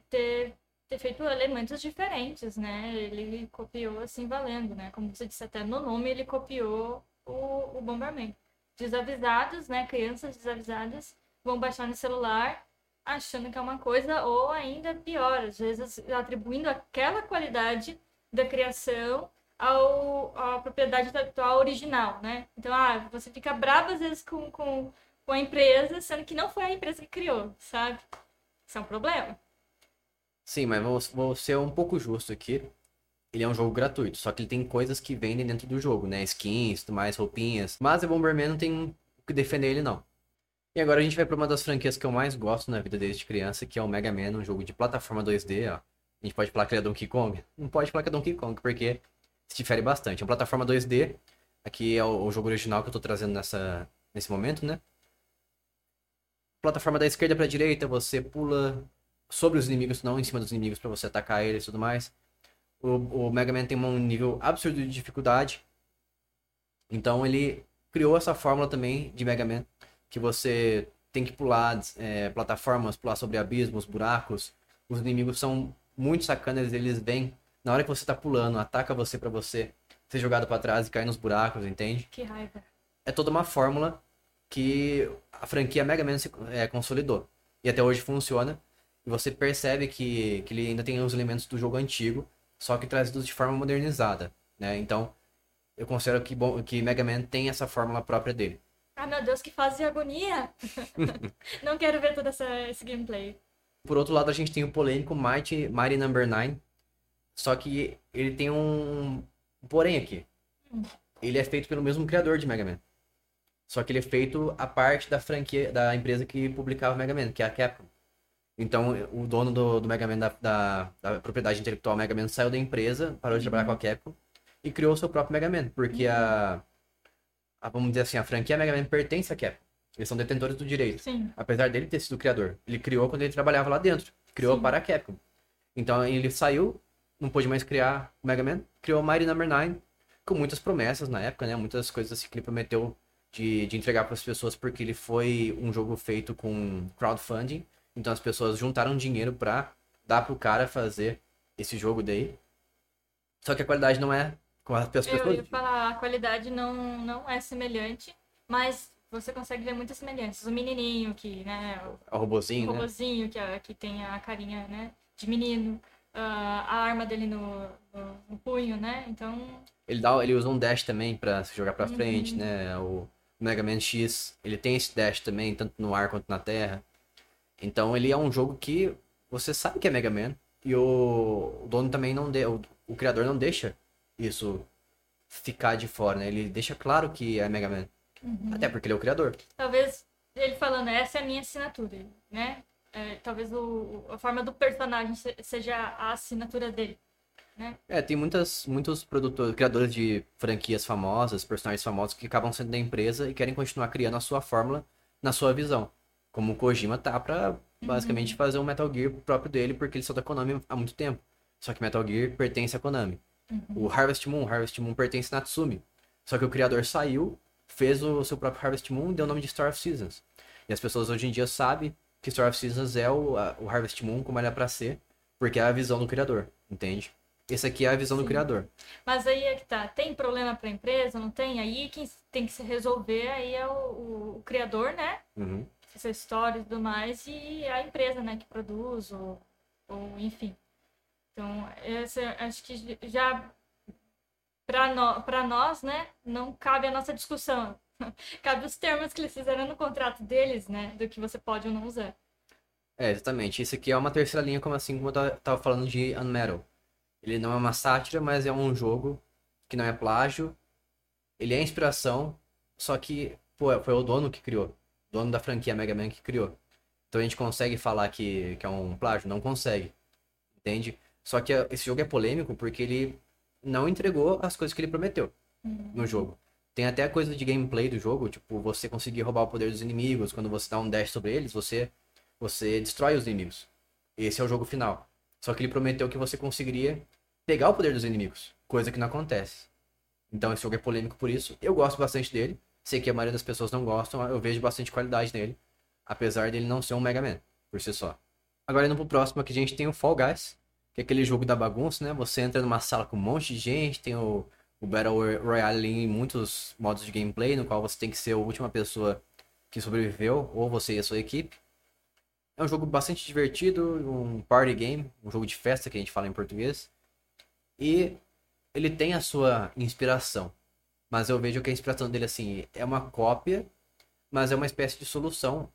[SPEAKER 2] ter feito elementos diferentes, né? Ele copiou assim valendo, né? Como você disse até no nome, ele copiou o Bomberman. Desavisados, né? Crianças desavisadas vão baixar no celular achando que é uma coisa, ou ainda pior, às vezes atribuindo aquela qualidade da criação à propriedade intelectual original, né? Então, você fica bravo às vezes com a empresa, sendo que não foi a empresa que criou, sabe? Isso é um problema.
[SPEAKER 1] Sim, mas vou ser um pouco justo aqui. Ele é um jogo gratuito, só que ele tem coisas que vendem dentro do jogo, né? Skins, tudo mais, roupinhas. Mas o Bomberman não tem o que defender ele, não. E agora a gente vai pra uma das franquias que eu mais gosto na vida desde criança, que é o Mega Man, um jogo de plataforma 2D, ó. A gente pode falar que ele é Donkey Kong? Não pode falar que é Donkey Kong, porque se difere bastante. É uma plataforma 2D, aqui é o jogo original que eu tô trazendo nesse momento, né? Plataforma da esquerda pra direita, você pula sobre os inimigos, não em cima dos inimigos pra você atacar eles e tudo mais. O Mega Man tem um nível absurdo de dificuldade, então ele criou essa fórmula também de Mega Man, que você tem que pular plataformas, pular sobre abismos, buracos. Os inimigos são muito sacanas, eles vêm na hora que você tá pulando, ataca você pra você ser jogado pra trás e cair nos buracos, entende?
[SPEAKER 2] Que raiva.
[SPEAKER 1] É toda uma fórmula que a franquia Mega Man consolidou. E até hoje funciona. E você percebe que ele ainda tem os elementos do jogo antigo, só que trazidos de forma modernizada, né? Então, eu considero que Mega Man tem essa fórmula própria dele.
[SPEAKER 2] Ah, meu Deus, que fase de agonia! Não quero ver todo esse gameplay.
[SPEAKER 1] Por outro lado, a gente tem o polêmico Mighty Number 9, só que ele tem um porém aqui. Ele é feito pelo mesmo criador de Mega Man. Só que ele é feito a parte da franquia, da empresa que publicava Mega Man, que é a Capcom. Então, o dono do Mega Man, da propriedade intelectual Mega Man, saiu da empresa, parou de trabalhar com a Capcom e criou o seu próprio Mega Man, porque vamos dizer assim, a franquia Mega Man pertence à Capcom. Eles são detentores do direito.
[SPEAKER 2] Sim.
[SPEAKER 1] Apesar dele ter sido o criador. Ele criou quando ele trabalhava lá dentro. Criou
[SPEAKER 2] Sim.
[SPEAKER 1] para a Capcom. Então ele saiu, não pôde mais criar o Mega Man, criou o Mighty Number 9, com muitas promessas na época, né? Muitas coisas assim que ele prometeu de entregar para as pessoas, porque ele foi um jogo feito com crowdfunding. Então as pessoas juntaram dinheiro para dar pro cara fazer esse jogo daí. Só que a qualidade não é com as pessoas.
[SPEAKER 2] Eu ia falar, a qualidade não é semelhante, mas você consegue ver muitas semelhanças. O menininho que, né?
[SPEAKER 1] O robozinho,
[SPEAKER 2] o
[SPEAKER 1] né?
[SPEAKER 2] robozinho que tem a carinha, né? De menino. A arma dele no punho, né? Então.
[SPEAKER 1] Ele usa um dash também pra se jogar pra frente, né? O Mega Man X, ele tem esse dash também, tanto no ar quanto na terra. Então ele é um jogo que você sabe que é Mega Man. E o dono também não o criador não deixa isso ficar de fora, né? Ele deixa claro que é Mega Man. Até porque ele é o criador.
[SPEAKER 2] Talvez ele falando, essa é a minha assinatura, né? Talvez a forma do personagem seja a assinatura dele. né?
[SPEAKER 1] Tem muitos produtores, criadores de franquias famosas, personagens famosos que acabam sendo da empresa e querem continuar criando a sua fórmula na sua visão. Como o Kojima tá pra basicamente
[SPEAKER 2] Uhum,
[SPEAKER 1] fazer um Metal Gear próprio dele, porque ele saiu da Konami há muito tempo. Só que Metal Gear pertence à Konami. O
[SPEAKER 2] uhum.
[SPEAKER 1] Harvest Moon pertence a Natsume. Só que o criador saiu, fez o seu próprio Harvest Moon e deu o nome de Star of Seasons. E as pessoas hoje em dia sabem que Star of Seasons é o Harvest Moon como ele é pra ser, porque é a visão do criador, entende? Esse aqui é a visão do
[SPEAKER 2] Sim.
[SPEAKER 1] criador.
[SPEAKER 2] Mas aí é que tá. Tem problema para a empresa? Não tem? Aí quem tem que se resolver aí é o criador, né?
[SPEAKER 1] Uhum.
[SPEAKER 2] Essa história e tudo mais, e a empresa, né, que produz, ou enfim. Então, acho que já para nós, né, não cabe a nossa discussão. Cabe os termos que eles fizeram no contrato deles, né, do que você pode ou não usar.
[SPEAKER 1] Exatamente. Isso aqui é uma terceira linha, como assim, como eu tava falando de Unmetal. Ele não é uma sátira, mas é um jogo que não é plágio. Ele é inspiração, só que, pô, foi o dono que criou. O dono da franquia Mega Man que criou. Então a gente consegue falar que é um plágio? Não consegue, entende? Só que esse jogo é polêmico porque ele não entregou as coisas que ele prometeu no jogo. Tem até a coisa de gameplay do jogo, tipo, você conseguir roubar o poder dos inimigos, quando você dá um dash sobre eles, você destrói os inimigos. Esse é o jogo final. Só que ele prometeu que você conseguiria pegar o poder dos inimigos, coisa que não acontece. Então esse jogo é polêmico por isso. Eu gosto bastante dele. Sei que a maioria das pessoas não gostam, eu vejo bastante qualidade nele, apesar dele não ser um Mega Man por si só. Agora indo pro próximo aqui, a gente tem o Fall Guys, que é aquele jogo da bagunça, né? Você entra numa sala com um monte de gente, tem o Battle Royale ali em muitos modos de gameplay, no qual você tem que ser a última pessoa que sobreviveu, ou você e a sua equipe. É um jogo bastante divertido, um party game, um jogo de festa que a gente fala em português. E ele tem a sua inspiração. Mas eu vejo que a inspiração dele, assim, é uma cópia, mas é uma espécie de solução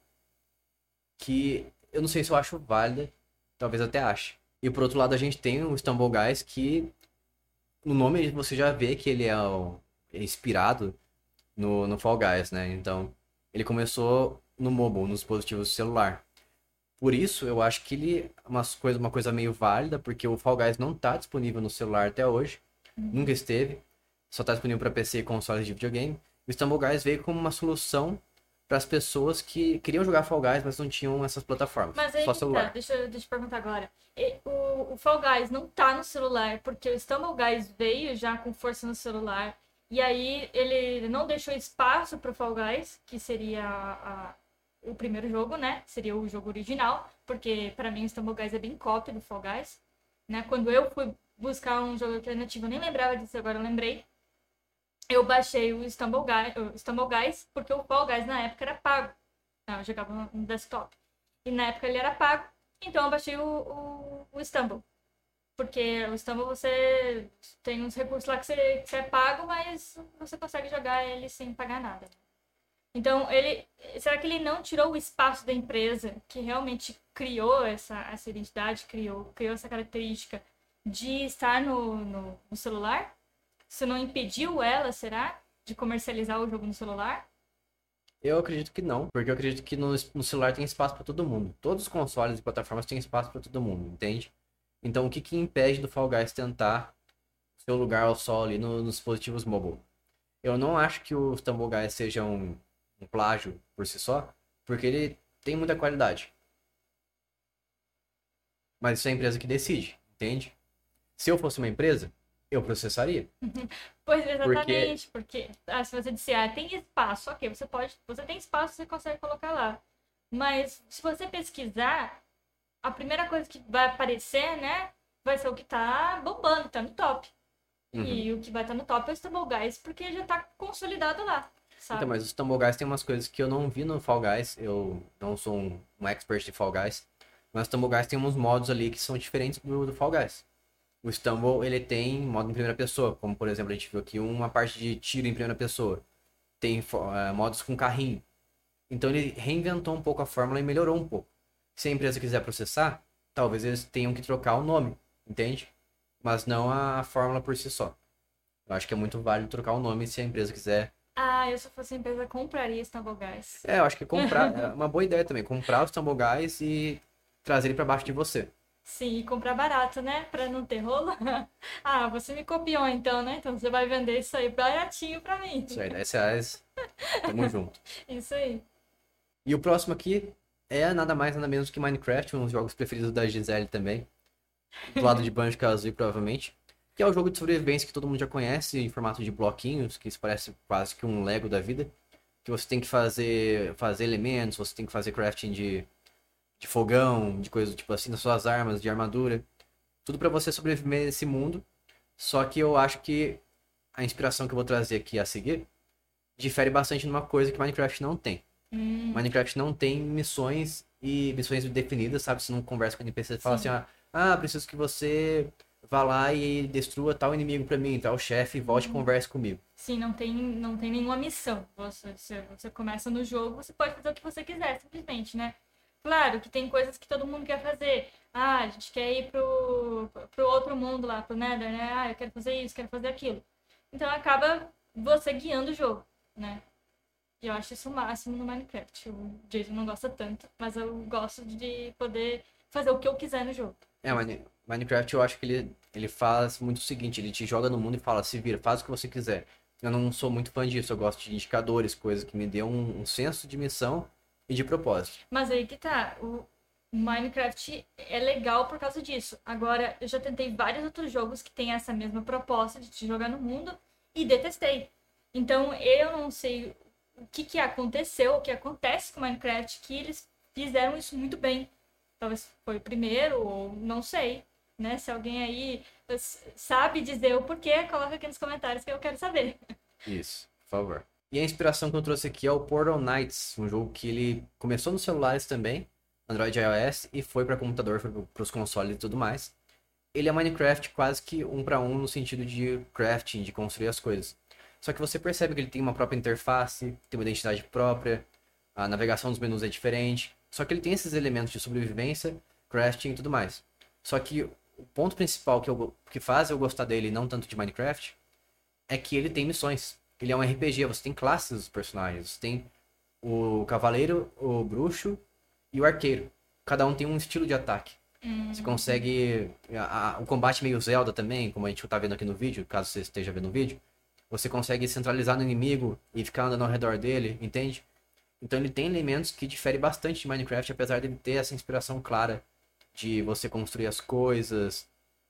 [SPEAKER 1] que eu não sei se eu acho válida, talvez até ache. E por outro lado, a gente tem o Stumble Guys, que no nome você já vê que ele é inspirado no Fall Guys, né? Então, ele começou no mobile, nos dispositivos celular. Por isso, eu acho que ele é uma coisa meio válida, porque o Fall Guys não está disponível no celular até hoje. Nunca esteve. Só está disponível para PC e consoles de videogame. O Stumble Guys veio como uma solução para as pessoas que queriam jogar Fall Guys, mas não tinham essas plataformas.
[SPEAKER 2] Mas aí
[SPEAKER 1] Só
[SPEAKER 2] que tá,
[SPEAKER 1] celular.
[SPEAKER 2] deixa eu perguntar agora. O Fall Guys não tá no celular, porque o Stumble Guys veio já com força no celular. E aí ele não deixou espaço pro Fall Guys, que seria o primeiro jogo, né? Seria o jogo original, porque para mim o Stumble Guys é bem cópia do Fall Guys, né? Quando eu fui buscar um jogo alternativo, eu nem lembrava disso, agora eu lembrei. Eu baixei o Stumble Guys, porque o Fall Guys na época era pago. Não, eu jogava no desktop. E na época ele era pago, então eu baixei o Stumble. Porque o Stumble você tem uns recursos lá que você é pago, mas você consegue jogar ele sem pagar nada. Então, será que ele não tirou o espaço da empresa que realmente criou essa identidade, criou essa característica de estar no celular? Isso não impediu ela, será? De comercializar o jogo no celular?
[SPEAKER 1] Eu acredito que não, porque eu acredito que no celular tem espaço para todo mundo. Todos os consoles e plataformas têm espaço para todo mundo, entende? Então, o que que impede do Fall Guys tentar seu lugar ao sol ali nos dispositivos mobile? Eu não acho que o Stumble Guys seja um plágio por si só, porque ele tem muita qualidade. Mas isso é a empresa que decide, entende? Se eu fosse uma empresa, eu processaria.
[SPEAKER 2] Pois
[SPEAKER 1] Porque,
[SPEAKER 2] exatamente, porque se você disser, tem espaço, ok, você tem espaço, você consegue colocar lá. Mas se você pesquisar, a primeira coisa que vai aparecer, né, vai ser o que tá bombando, tá no top.
[SPEAKER 1] uhum.
[SPEAKER 2] E o que vai estar no top é o Stumble Guys, porque já tá consolidado lá,
[SPEAKER 1] Então,
[SPEAKER 2] sabe?
[SPEAKER 1] mas os Tumble Guys tem umas coisas que eu não vi no Fall Guys. Eu não sou um expert de Fall Guys. Mas o Tumble Guys tem uns modos ali que são diferentes do Fall Guys. O Stumble, ele tem modo em primeira pessoa, como por exemplo, a gente viu aqui uma parte de tiro em primeira pessoa. Tem modos com carrinho. Então ele reinventou um pouco a fórmula e melhorou um pouco. Se a empresa quiser processar, talvez eles tenham que trocar o nome, entende? Mas não a fórmula por si só. Eu acho que é muito válido trocar o nome se a empresa quiser.
[SPEAKER 2] Ah, eu se eu fosse empresa, compraria Stumble Guys.
[SPEAKER 1] Eu acho que comprar é uma boa ideia também. Comprar os Stumble Guys e trazer ele pra baixo de você.
[SPEAKER 2] Sim, e comprar barato, né? Pra não ter rolo. Ah, você me copiou então, né? Então você vai vender isso aí baratinho pra mim.
[SPEAKER 1] Isso aí, R$ 10. Tamo junto.
[SPEAKER 2] Isso aí.
[SPEAKER 1] E o próximo aqui é nada mais, nada menos que Minecraft, um dos jogos preferidos da Gisele também. Do lado de Banjo-Kazooie, provavelmente. Que é o jogo de sobrevivência que todo mundo já conhece, em formato de bloquinhos, que isso parece quase que um Lego da vida. Que você tem que fazer elementos, você tem que fazer crafting de fogão, de coisas tipo assim, das suas armas, de armadura. Tudo pra você sobreviver nesse mundo. Só que eu acho que a inspiração que eu vou trazer aqui a seguir difere bastante numa coisa que Minecraft não tem.
[SPEAKER 2] Hum,
[SPEAKER 1] Minecraft não tem missões e missões definidas, sabe? Você não conversa com o NPC e fala assim,
[SPEAKER 2] sim.
[SPEAKER 1] preciso que você vá lá e destrua tal inimigo pra mim, tal chefe, e volte e converse comigo.
[SPEAKER 2] Sim, não tem nenhuma missão. Você começa no jogo, você pode fazer o que você quiser, simplesmente, né? Claro que tem coisas que todo mundo quer fazer. Ah, a gente quer ir pro outro mundo lá, pro Nether, né? Ah, eu quero fazer isso, quero fazer aquilo. Então acaba você guiando o jogo, né? E eu acho isso o máximo no Minecraft. O Jason não gosta tanto, mas eu gosto de poder fazer o que eu quiser no jogo.
[SPEAKER 1] Minecraft eu acho que ele faz muito o seguinte, ele te joga no mundo e fala, se vira, faz o que você quiser. Eu não sou muito fã disso, eu gosto de indicadores, coisas que me dêem um senso de missão e de propósito.
[SPEAKER 2] Mas aí que tá, o Minecraft é legal por causa disso. Agora, eu já tentei vários outros jogos que têm essa mesma proposta de te jogar no mundo e detestei. Então, eu não sei o que aconteceu, o que acontece com Minecraft, que eles fizeram isso muito bem. Talvez foi o primeiro, ou não sei, né? Se alguém aí sabe dizer o porquê, coloca aqui nos comentários que eu quero saber.
[SPEAKER 1] Isso, por favor. E a inspiração que eu trouxe aqui é o Portal Knights, um jogo que ele começou nos celulares também, Android e iOS, e foi para computador, foi para os consoles e tudo mais. Ele é Minecraft quase que um para um no sentido de crafting, de construir as coisas. Só que você percebe que ele tem uma própria interface, tem uma identidade própria, a navegação dos menus é diferente. Só que ele tem esses elementos de sobrevivência, crafting e tudo mais. Só que o ponto principal que faz eu gostar dele, não tanto de Minecraft, é que ele tem missões. Ele é um RPG, você tem classes dos personagens. Você tem o cavaleiro, o bruxo e o arqueiro. Cada um tem um estilo de ataque. Você consegue. O combate meio Zelda também, como a gente tá vendo aqui no vídeo, caso você esteja vendo o vídeo. Você consegue centralizar no inimigo e ficar andando ao redor dele, entende? Então ele tem elementos que diferem bastante de Minecraft, apesar de ele ter essa inspiração clara de você construir as coisas,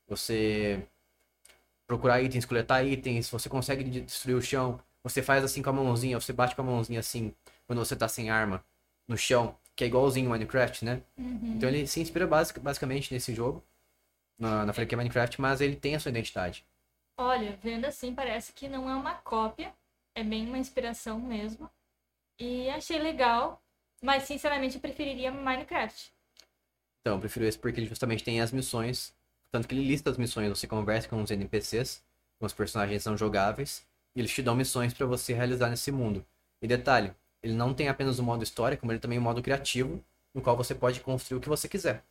[SPEAKER 1] você procurar itens, coletar itens, você consegue destruir o chão, você faz assim com a mãozinha, você bate com a mãozinha assim, quando você tá sem arma, no chão, que é igualzinho o Minecraft, né? Então ele se inspira basicamente nesse jogo, na franquia Minecraft, mas ele tem a sua identidade.
[SPEAKER 2] Olha, vendo assim, parece que não é uma cópia, é bem uma inspiração mesmo. E achei legal, mas sinceramente eu preferiria Minecraft.
[SPEAKER 1] Então, eu prefiro esse porque ele justamente tem as missões, tanto que ele lista as missões, você conversa com os NPCs, com os personagens são jogáveis, e eles te dão missões para você realizar nesse mundo. E detalhe, ele não tem apenas o modo história, como ele também tem o modo criativo, no qual você pode construir o que você quiser.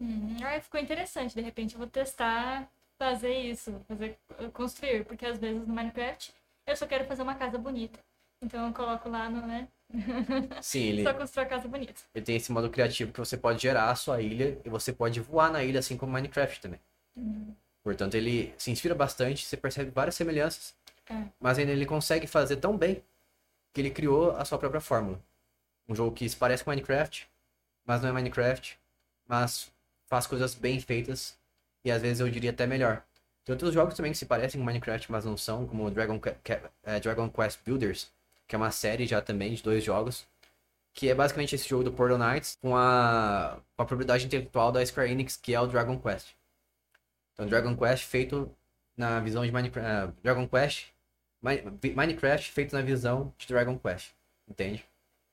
[SPEAKER 2] Aí ficou interessante, de repente eu vou testar fazer isso, construir, porque às vezes no Minecraft eu só quero fazer uma casa bonita. Então eu coloco lá no, né?
[SPEAKER 1] Sim,
[SPEAKER 2] Só construir a casa bonita.
[SPEAKER 1] ele tem esse modo criativo que você pode gerar a sua ilha e você pode voar na ilha, assim como Minecraft também. Portanto, ele se inspira bastante, você percebe várias semelhanças,
[SPEAKER 2] É.
[SPEAKER 1] mas ainda ele consegue fazer tão bem que ele criou a sua própria fórmula. Um jogo que se parece com Minecraft, mas não é Minecraft, mas faz coisas bem feitas e às vezes eu diria até melhor. Tem outros jogos também que se parecem com Minecraft, mas não são, como Dragon Quest Builders, que é uma série já também de 2 jogos, que é basicamente esse jogo do Portal Knights com a propriedade intelectual da Square Enix, que é o Dragon Quest. Então, Dragon Quest feito na visão de Minecraft. Dragon Quest. Minecraft feito na visão de Dragon Quest. Entende?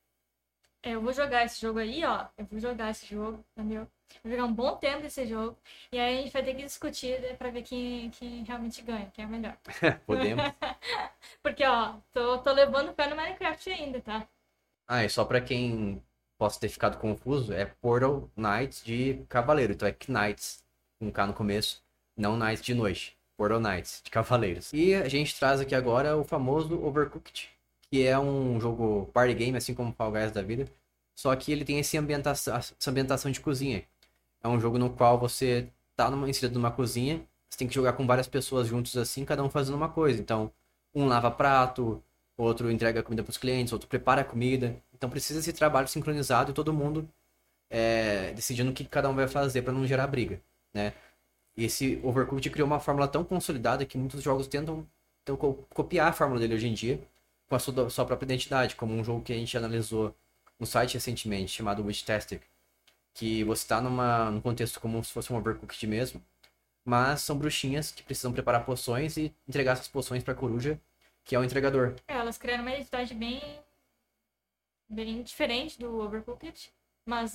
[SPEAKER 2] Eu vou jogar esse jogo aí, ó. Eu vou jogar esse jogo, entendeu? Vou jogar um bom tempo esse jogo. E aí a gente vai ter que discutir, né, pra ver quem realmente ganha, quem é melhor.
[SPEAKER 1] Podemos.
[SPEAKER 2] Porque, ó, tô levando pé no Minecraft ainda, tá?
[SPEAKER 1] E só pra quem possa ter ficado confuso, é Portal Knights de cavaleiro. Então é Knights, com K no começo, não Knights de noite. Portal Knights, de cavaleiros. E a gente traz aqui agora o famoso Overcooked, que é um jogo party game, assim como Fall Guys da vida. Só que ele tem essa ambientação de cozinha. É um jogo no qual você tá inserido numa cozinha, você tem que jogar com várias pessoas juntos assim, cada um fazendo uma coisa. Então, um lava prato, outro entrega comida para os clientes, outro prepara a comida. Então precisa esse trabalho sincronizado e todo mundo decidindo o que cada um vai fazer para não gerar briga, né? E esse Overcooked criou uma fórmula tão consolidada que muitos jogos tentam copiar a fórmula dele hoje em dia com a sua própria identidade, como um jogo que a gente analisou no site recentemente, chamado Witchtastic, que você está num contexto como se fosse um Overcooked mesmo, mas são bruxinhas que precisam preparar poções e entregar essas poções para a coruja, que é o entregador.
[SPEAKER 2] Elas criaram uma identidade bem diferente do Overcooked, mas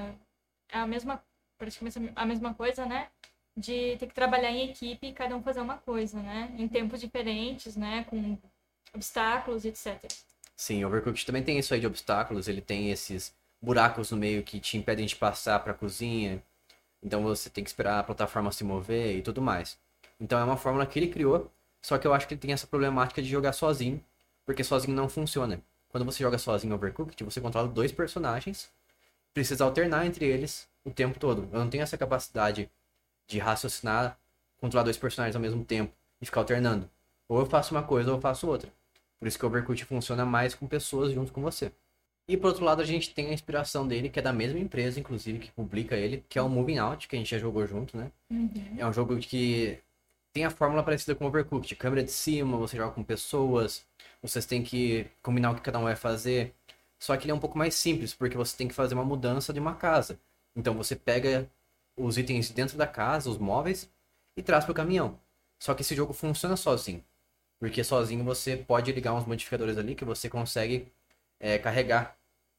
[SPEAKER 2] é praticamente a mesma coisa, né? De ter que trabalhar em equipe e cada um fazer uma coisa, né? Em tempos diferentes, né? Com obstáculos, etc.
[SPEAKER 1] Sim, Overcooked também tem isso aí de obstáculos, ele tem esses buracos no meio que te impedem de passar para a cozinha, então você tem que esperar a plataforma se mover e tudo mais. Então é uma fórmula que ele criou, só que eu acho que ele tem essa problemática de jogar sozinho, porque sozinho não funciona. Quando você joga sozinho Overcooked, você controla dois personagens, precisa alternar entre eles o tempo todo. Eu não tenho essa capacidade de raciocinar, controlar dois personagens ao mesmo tempo e ficar alternando. Ou eu faço uma coisa ou eu faço outra. Por isso que o Overcooked funciona mais com pessoas junto com você. E por outro lado, a gente tem a inspiração dele, que é da mesma empresa, inclusive, que publica ele, que é o Moving Out, que a gente já jogou junto, né?
[SPEAKER 2] Uhum.
[SPEAKER 1] É um jogo que tem a fórmula parecida com o Overcooked. Câmera de cima, você joga com pessoas, vocês têm que combinar o que cada um vai fazer. Só que ele é um pouco mais simples, porque você tem que fazer uma mudança de uma casa. Então você pega os itens dentro da casa, os móveis, e traz para o caminhão. Só que esse jogo funciona sozinho. Porque sozinho você pode ligar uns modificadores ali que você consegue carregar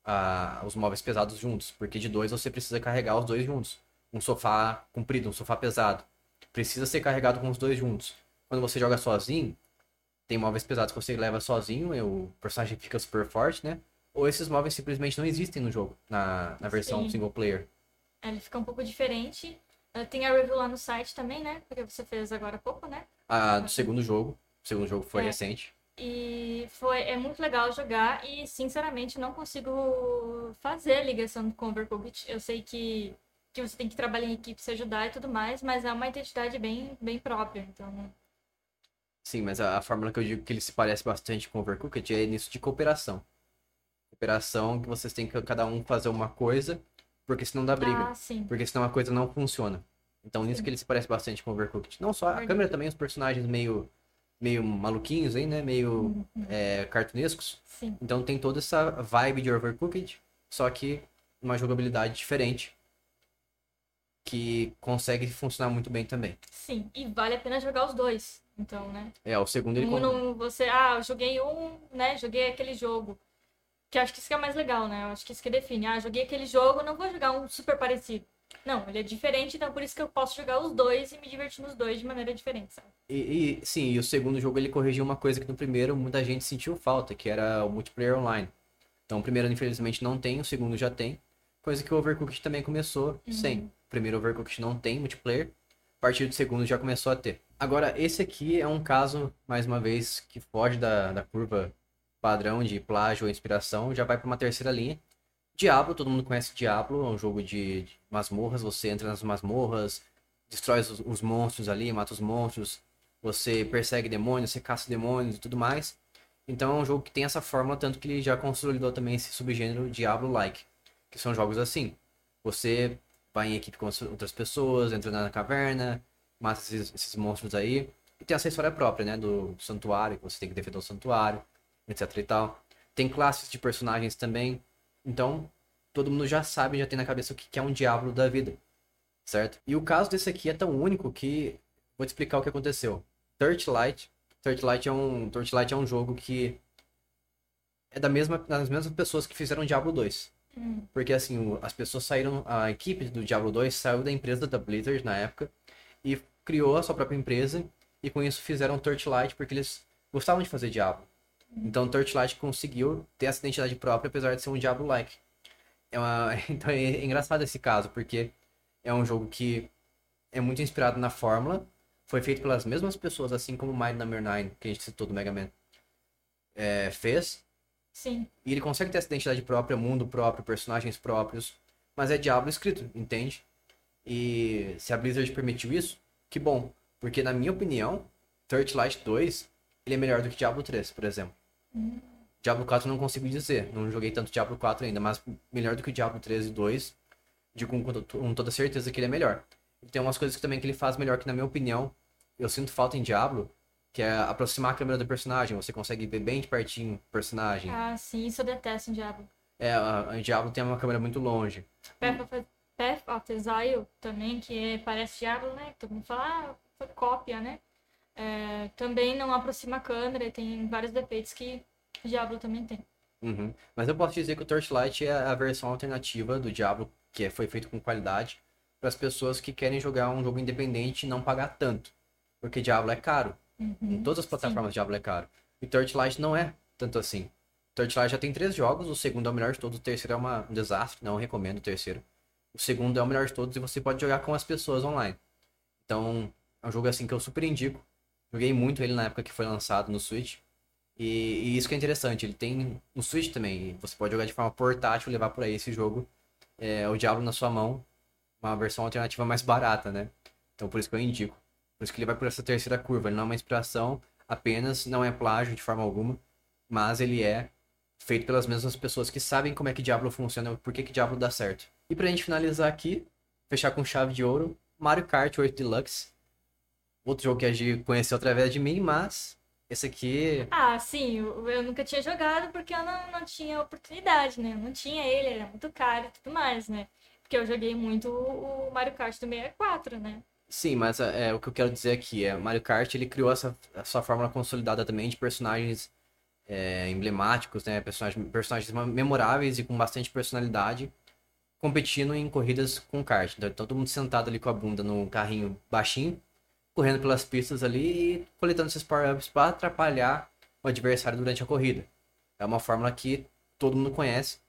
[SPEAKER 1] os móveis pesados juntos. Porque de dois você precisa carregar os dois juntos. Um sofá comprido, um sofá pesado. Precisa ser carregado com os dois juntos. Quando você joga sozinho, tem móveis pesados que você leva sozinho, e o personagem fica super forte, né? Ou esses móveis simplesmente não existem no jogo, na versão
[SPEAKER 2] Sim.
[SPEAKER 1] single player.
[SPEAKER 2] Ele fica um pouco diferente. Tem a review lá no site também, né? Porque você fez agora há pouco, né?
[SPEAKER 1] Do segundo jogo. O segundo jogo foi recente.
[SPEAKER 2] E é muito legal jogar e, sinceramente, não consigo fazer a ligação com o Overcooked. Eu sei que você tem que trabalhar em equipe, se ajudar e tudo mais, mas é uma identidade bem própria, então...
[SPEAKER 1] Sim, mas a fórmula que eu digo que ele se parece bastante com o Overcooked é nisso de cooperação. Cooperação que vocês têm que cada um fazer uma coisa, porque senão dá briga.
[SPEAKER 2] Ah, sim.
[SPEAKER 1] Porque senão a coisa não funciona. Então nisso que ele se parece bastante com o Overcooked. Não só a câmera também, os personagens meio maluquinhos aí, né? Meio cartunescos.
[SPEAKER 2] Sim.
[SPEAKER 1] Então tem toda essa vibe de Overcooked, só que uma jogabilidade diferente que consegue funcionar muito bem também.
[SPEAKER 2] Sim, e vale a pena jogar os dois, então, né?
[SPEAKER 1] O segundo ele...
[SPEAKER 2] Eu joguei né? Joguei aquele jogo. Que eu acho que isso que é mais legal, né? Eu acho que isso que define. Joguei aquele jogo, não vou jogar um super parecido. Não, ele é diferente, então por isso que eu posso jogar os dois e me divertir nos dois de maneira diferente, sabe?
[SPEAKER 1] Sim, e o segundo jogo ele corrigiu uma coisa que no primeiro muita gente sentiu falta, que era o multiplayer online. Então o primeiro infelizmente não tem, o segundo já tem. Coisa que o Overcooked também começou sem. O primeiro Overcooked não tem multiplayer, a partir do segundo já começou a ter. Agora, esse aqui é um caso, mais uma vez, que foge da curva padrão de plágio ou inspiração, já vai para uma terceira linha. Diablo, todo mundo conhece Diablo, é um jogo de masmorras, você entra nas masmorras, destrói os monstros ali, mata os monstros, você persegue demônios, você caça demônios e tudo mais. Então é um jogo que tem essa fórmula, tanto que ele já consolidou também esse subgênero Diablo-like, que são jogos assim. Você vai em equipe com outras pessoas, entra na caverna, mata esses monstros aí, e tem essa história própria, né, do santuário, que você tem que defender o santuário, etc e tal. Tem classes de personagens também, então todo mundo já sabe, já tem na cabeça o que é um Diablo da vida, certo? E o caso desse aqui é tão único que vou te explicar o que aconteceu. Torchlight é um jogo que é das mesmas pessoas que fizeram Diablo 2. Porque assim, as pessoas saíram, a equipe do Diablo 2 saiu da empresa da Blizzard na época e criou a sua própria empresa e com isso fizeram Torchlight porque eles gostavam de fazer Diablo. Então Torchlight conseguiu ter essa identidade própria apesar de ser um Diablo-like. Então é engraçado esse caso, porque é um jogo que é muito inspirado na fórmula, foi feito pelas mesmas pessoas, assim como o Might Number 9, que a gente citou do Mega Man, fez.
[SPEAKER 2] Sim.
[SPEAKER 1] E ele consegue ter essa identidade própria, mundo próprio, personagens próprios, mas é Diablo escrito, entende? E se a Blizzard permitiu isso, que bom. Porque na minha opinião, Torchlight 2, ele é melhor do que Diablo 3, por exemplo. Diablo 4 eu não consigo dizer, não joguei tanto Diablo 4 ainda, mas melhor do que o Diablo 3 e 2, digo com toda certeza que ele é melhor. E tem umas coisas que também que ele faz melhor que, na minha opinião, eu sinto falta em Diablo, que é aproximar a câmera do personagem, você consegue ver bem de pertinho o personagem.
[SPEAKER 2] Ah, sim, isso eu detesto em Diablo.
[SPEAKER 1] A Diablo tem uma câmera muito longe.
[SPEAKER 2] Path of Exile também, parece Diablo, né? Todo mundo fala, foi cópia, né? Também não aproxima a câmera e tem vários defeitos que Diablo também tem.
[SPEAKER 1] Uhum. Mas eu posso dizer que o Torchlight é a versão alternativa do Diablo, que foi feito com qualidade, para as pessoas que querem jogar um jogo independente e não pagar tanto. Porque Diablo é caro. Em todas as plataformas Diablo é caro. E Torchlight não é tanto assim. Torchlight já tem 3 jogos, o segundo é o melhor de todos, o terceiro é um desastre, não recomendo o terceiro. O segundo é o melhor de todos e você pode jogar com as pessoas online. Então, é um jogo assim que eu super indico. Joguei muito ele na época que foi lançado no Switch. E isso que é interessante, ele tem no Switch também. Você pode jogar de forma portátil e levar por aí esse jogo. O Diablo na sua mão, uma versão alternativa mais barata, né? Então por isso que eu indico. Por isso que ele vai por essa terceira curva. Ele não é uma inspiração apenas, não é plágio de forma alguma, mas ele é feito pelas mesmas pessoas que sabem como é que Diablo funciona, por que Diablo dá certo. E pra gente finalizar aqui, fechar com chave de ouro, Mario Kart 8 Deluxe. Outro jogo que a gente conheceu através de mim, mas esse aqui.
[SPEAKER 2] Ah, sim, eu nunca tinha jogado porque eu não tinha oportunidade, né? Eu não tinha ele, era muito caro e tudo mais, né? Porque eu joguei muito o Mario Kart do 64, né?
[SPEAKER 1] Sim, mas o que eu quero dizer aqui é Mario Kart ele criou essa fórmula consolidada também de personagens emblemáticos, né? Personagens memoráveis e com bastante personalidade, competindo em corridas com kart. Então, todo mundo sentado ali com a bunda no carrinho baixinho, correndo pelas pistas ali e coletando esses power-ups para atrapalhar o adversário durante a corrida. É uma fórmula que todo mundo conhece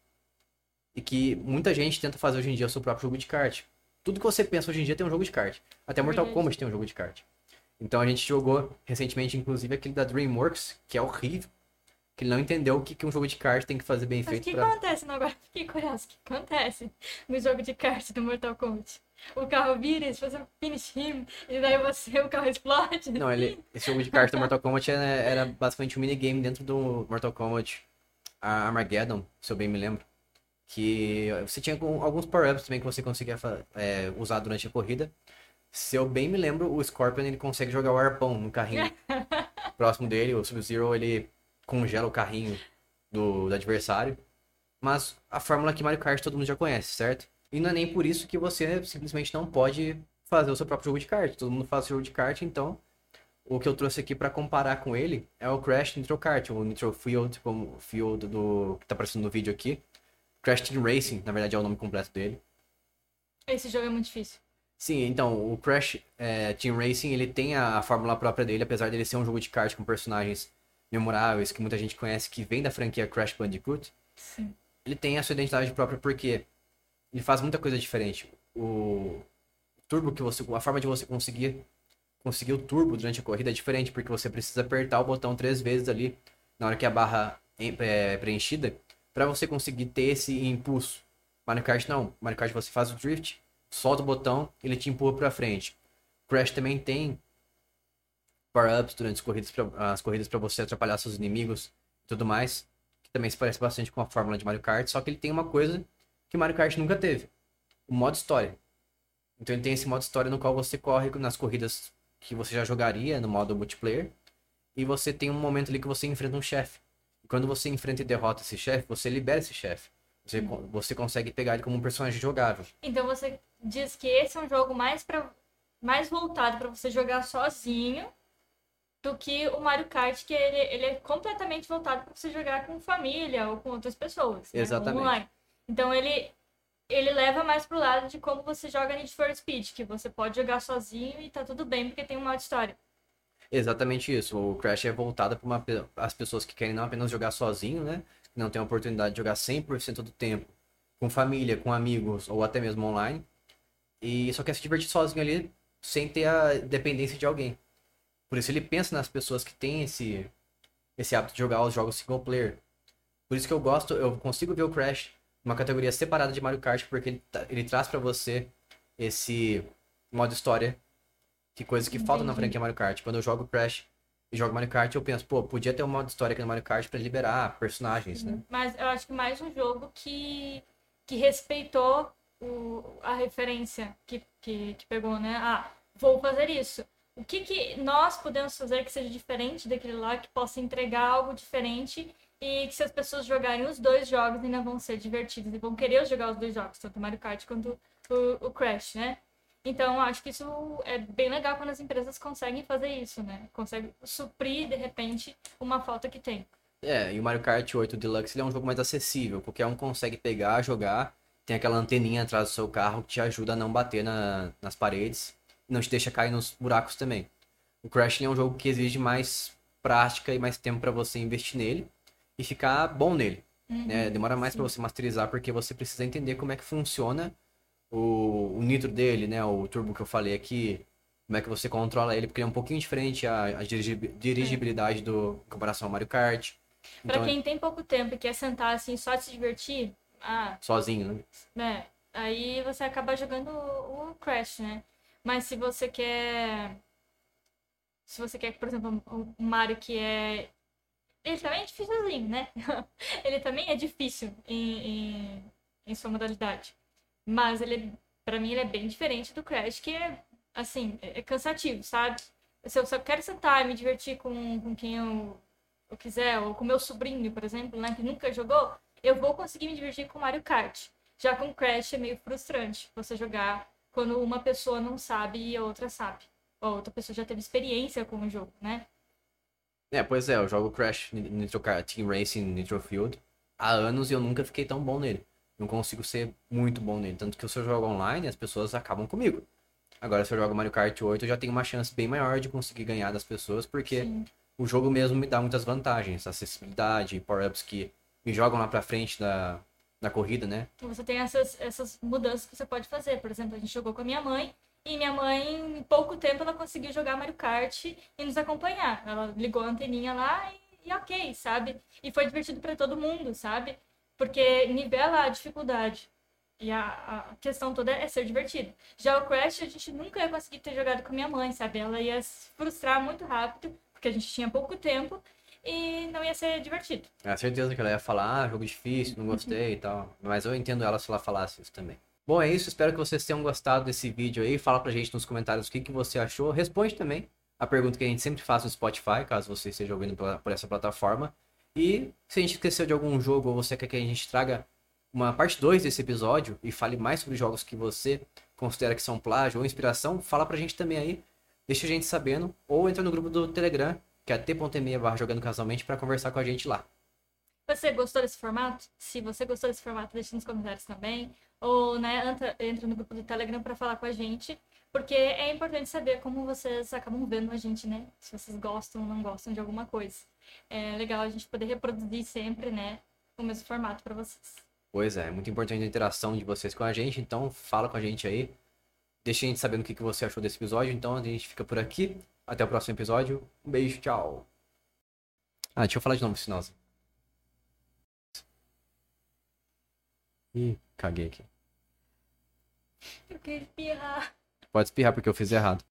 [SPEAKER 1] e que muita gente tenta fazer hoje em dia o seu próprio jogo de kart. Tudo que você pensa hoje em dia tem um jogo de kart. Até
[SPEAKER 2] É
[SPEAKER 1] Mortal
[SPEAKER 2] verdade.
[SPEAKER 1] Kombat tem um jogo de kart. Então a gente jogou recentemente, inclusive, aquele da DreamWorks, que é horrível. Que ele não entendeu o que um jogo de kart tem que fazer bem
[SPEAKER 2] Mas o
[SPEAKER 1] feito
[SPEAKER 2] que
[SPEAKER 1] pra.
[SPEAKER 2] acontece no agora? Fiquei curiosa. O que acontece no jogo de kart do Mortal Kombat? O carro vira, eles fazem finish him, e daí o carro explode.
[SPEAKER 1] Não, esse jogo de kart do Mortal Kombat era basicamente um minigame dentro do Mortal Kombat Armageddon, se eu bem me lembro. Que você tinha alguns power-ups também que você conseguia usar durante a corrida. Se eu bem me lembro, o Scorpion ele consegue jogar o arpão no carrinho próximo dele. O Sub-Zero ele congela o carrinho do adversário. Mas a fórmula que Mario Kart todo mundo já conhece, certo? E não é nem por isso que você simplesmente não pode fazer o seu próprio jogo de kart. Todo mundo faz o jogo de kart, então o que eu trouxe aqui para comparar com ele é o Crash Nitro Kart, o Nitro Field, como o Field do que tá aparecendo no vídeo aqui. Crash Team Racing, na verdade é o nome completo dele.
[SPEAKER 2] Esse jogo é muito difícil.
[SPEAKER 1] Sim, então, o Crash Team Racing, ele tem a fórmula própria dele, apesar dele ser um jogo de kart com personagens memoráveis, que muita gente conhece, que vem da franquia Crash Bandicoot.
[SPEAKER 2] Sim.
[SPEAKER 1] Ele tem a sua identidade própria porque ele faz muita coisa diferente. O turbo a forma de você conseguir o turbo durante a corrida é diferente, porque você precisa apertar o botão 3 vezes ali, na hora que a barra é preenchida, para você conseguir ter esse impulso. Mario Kart não. Mario Kart você faz o drift, solta o botão, ele te empurra pra frente. Crash também tem power-ups durante as corridas para você atrapalhar seus inimigos e tudo mais, que também se parece bastante com a fórmula de Mario Kart, só que ele tem uma coisa que Mario Kart nunca teve, o modo história. Então ele tem esse modo história no qual você corre nas corridas que você já jogaria no modo multiplayer, e você tem um momento ali que você enfrenta um chefe. E quando você enfrenta e derrota esse chefe, você libera esse chefe. Você consegue pegar ele como um personagem jogável.
[SPEAKER 2] Então você diz que esse é um jogo mais voltado para você jogar sozinho do que o Mario Kart, que ele é completamente voltado para você jogar com família ou com outras pessoas, né?
[SPEAKER 1] Exatamente.
[SPEAKER 2] Online. Então ele leva mais pro lado de como você joga Need for Speed, que você pode jogar sozinho e tá tudo bem porque tem um modo história.
[SPEAKER 1] Exatamente isso. O Crash é voltado para as pessoas que querem não apenas jogar sozinho, né? Que não tem a oportunidade de jogar 100% do tempo com família, com amigos ou até mesmo online. E só quer se divertir sozinho ali sem ter a dependência de alguém. Por isso ele pensa nas pessoas que têm esse hábito de jogar os jogos single player. Por isso que eu consigo ver o Crash numa categoria separada de Mario Kart, porque ele traz para você esse modo história, que coisa que falta na
[SPEAKER 2] Entendi.
[SPEAKER 1] franquia Mario Kart. Quando eu jogo Crash e jogo Mario Kart, eu penso, pô, podia ter um modo história aqui no Mario Kart pra liberar personagens, né?
[SPEAKER 2] Mas eu acho que mais um jogo que respeitou a referência que pegou, né? Ah, vou fazer isso. O que nós podemos fazer que seja diferente daquele lá, que possa entregar algo diferente e que se as pessoas jogarem os dois jogos ainda vão ser divertidos e vão querer jogar os dois jogos, tanto o Mario Kart quanto o Crash, né? Então, eu acho que isso é bem legal quando as empresas conseguem fazer isso, né? Conseguem suprir, de repente, uma falta que tem.
[SPEAKER 1] É, e o Mario Kart 8 Deluxe ele é um jogo mais acessível, qualquer um consegue pegar, jogar. Tem aquela anteninha atrás do seu carro que te ajuda a não bater nas paredes, e não te deixa cair nos buracos também. O Crash ele é um jogo que exige mais prática e mais tempo para você investir nele e ficar bom nele. Né? Demora mais para
[SPEAKER 2] Sim.
[SPEAKER 1] você masterizar porque você precisa entender como é que funciona o nitro dele, né? O turbo que eu falei aqui, como é que você controla ele, porque ele é um pouquinho diferente a dirigibilidade do em comparação ao Mario Kart.
[SPEAKER 2] Pra
[SPEAKER 1] Então,
[SPEAKER 2] quem tem pouco tempo e quer sentar assim só de se divertir,
[SPEAKER 1] sozinho, né?
[SPEAKER 2] né? Aí você acaba jogando o Crash, né? Mas se você quer, por exemplo, um Mario que é. Ele também é dificilzinho, né? Ele também é difícil em sua modalidade. Mas pra mim, ele é bem diferente do Crash, que é, assim, é cansativo, sabe? Se eu só quero sentar e me divertir com quem eu quiser, ou com meu sobrinho, por exemplo, né, que nunca jogou, eu vou conseguir me divertir com Mario Kart. Já com Crash é meio frustrante você jogar quando uma pessoa não sabe e a outra sabe. Ou a outra pessoa já teve experiência com o jogo, né?
[SPEAKER 1] É, pois é, eu jogo Crash Nitro Kart Team Racing Nitro Field há anos e eu nunca fiquei tão bom nele. Não consigo ser muito bom nele. Tanto que se eu jogo online, as pessoas acabam comigo. Agora, se eu jogo Mario Kart 8, eu já tenho uma chance bem maior de conseguir ganhar das pessoas, porque
[SPEAKER 2] Sim.
[SPEAKER 1] o jogo mesmo me dá muitas vantagens. Acessibilidade, power-ups que me jogam lá pra frente da corrida, né?
[SPEAKER 2] Então você tem essas mudanças que você pode fazer. Por exemplo, a gente jogou com a minha mãe e minha mãe, em pouco tempo, ela conseguiu jogar Mario Kart e nos acompanhar. Ela ligou a anteninha lá e ok, sabe? E foi divertido para todo mundo, sabe? Porque nivela a dificuldade. E a questão toda é ser divertido. Já o Crash, a gente nunca ia conseguir ter jogado com minha mãe, sabe? Ela ia se frustrar muito rápido, porque a gente tinha pouco tempo e não ia ser divertido.
[SPEAKER 1] É certeza que ela ia falar, jogo difícil, não gostei e tal. Mas eu entendo ela se ela falasse isso também. Bom, é isso. Espero que vocês tenham gostado desse vídeo aí. Fala pra gente nos comentários o que que você achou. Responde também a pergunta que a gente sempre faz no Spotify, caso você esteja ouvindo por essa plataforma. E se a gente esqueceu de algum jogo ou você quer que a gente traga uma parte 2 desse episódio e fale mais sobre jogos que você considera que são plágio ou inspiração, fala pra gente também aí. Deixa a gente sabendo. Ou entra no grupo do Telegram, que é t.me/jogando casualmente, para conversar com a gente lá.
[SPEAKER 2] Você gostou desse formato? Se você gostou desse formato, deixe nos comentários também. Ou, né, entra no grupo do Telegram para falar com a gente. Porque é importante saber como vocês acabam vendo a gente, né? Se vocês gostam ou não gostam de alguma coisa. É legal a gente poder reproduzir sempre, né, o mesmo formato para vocês.
[SPEAKER 1] Pois é, é muito importante a interação de vocês com a gente, então fala com a gente aí. Deixa a gente sabendo o que você achou desse episódio. Então a gente fica por aqui. Até o próximo episódio. Um beijo, tchau. Ah, deixa eu falar de novo, sinal. Ih, caguei aqui.
[SPEAKER 2] Eu queria espirrar.
[SPEAKER 1] Pode espirrar porque eu fiz errado.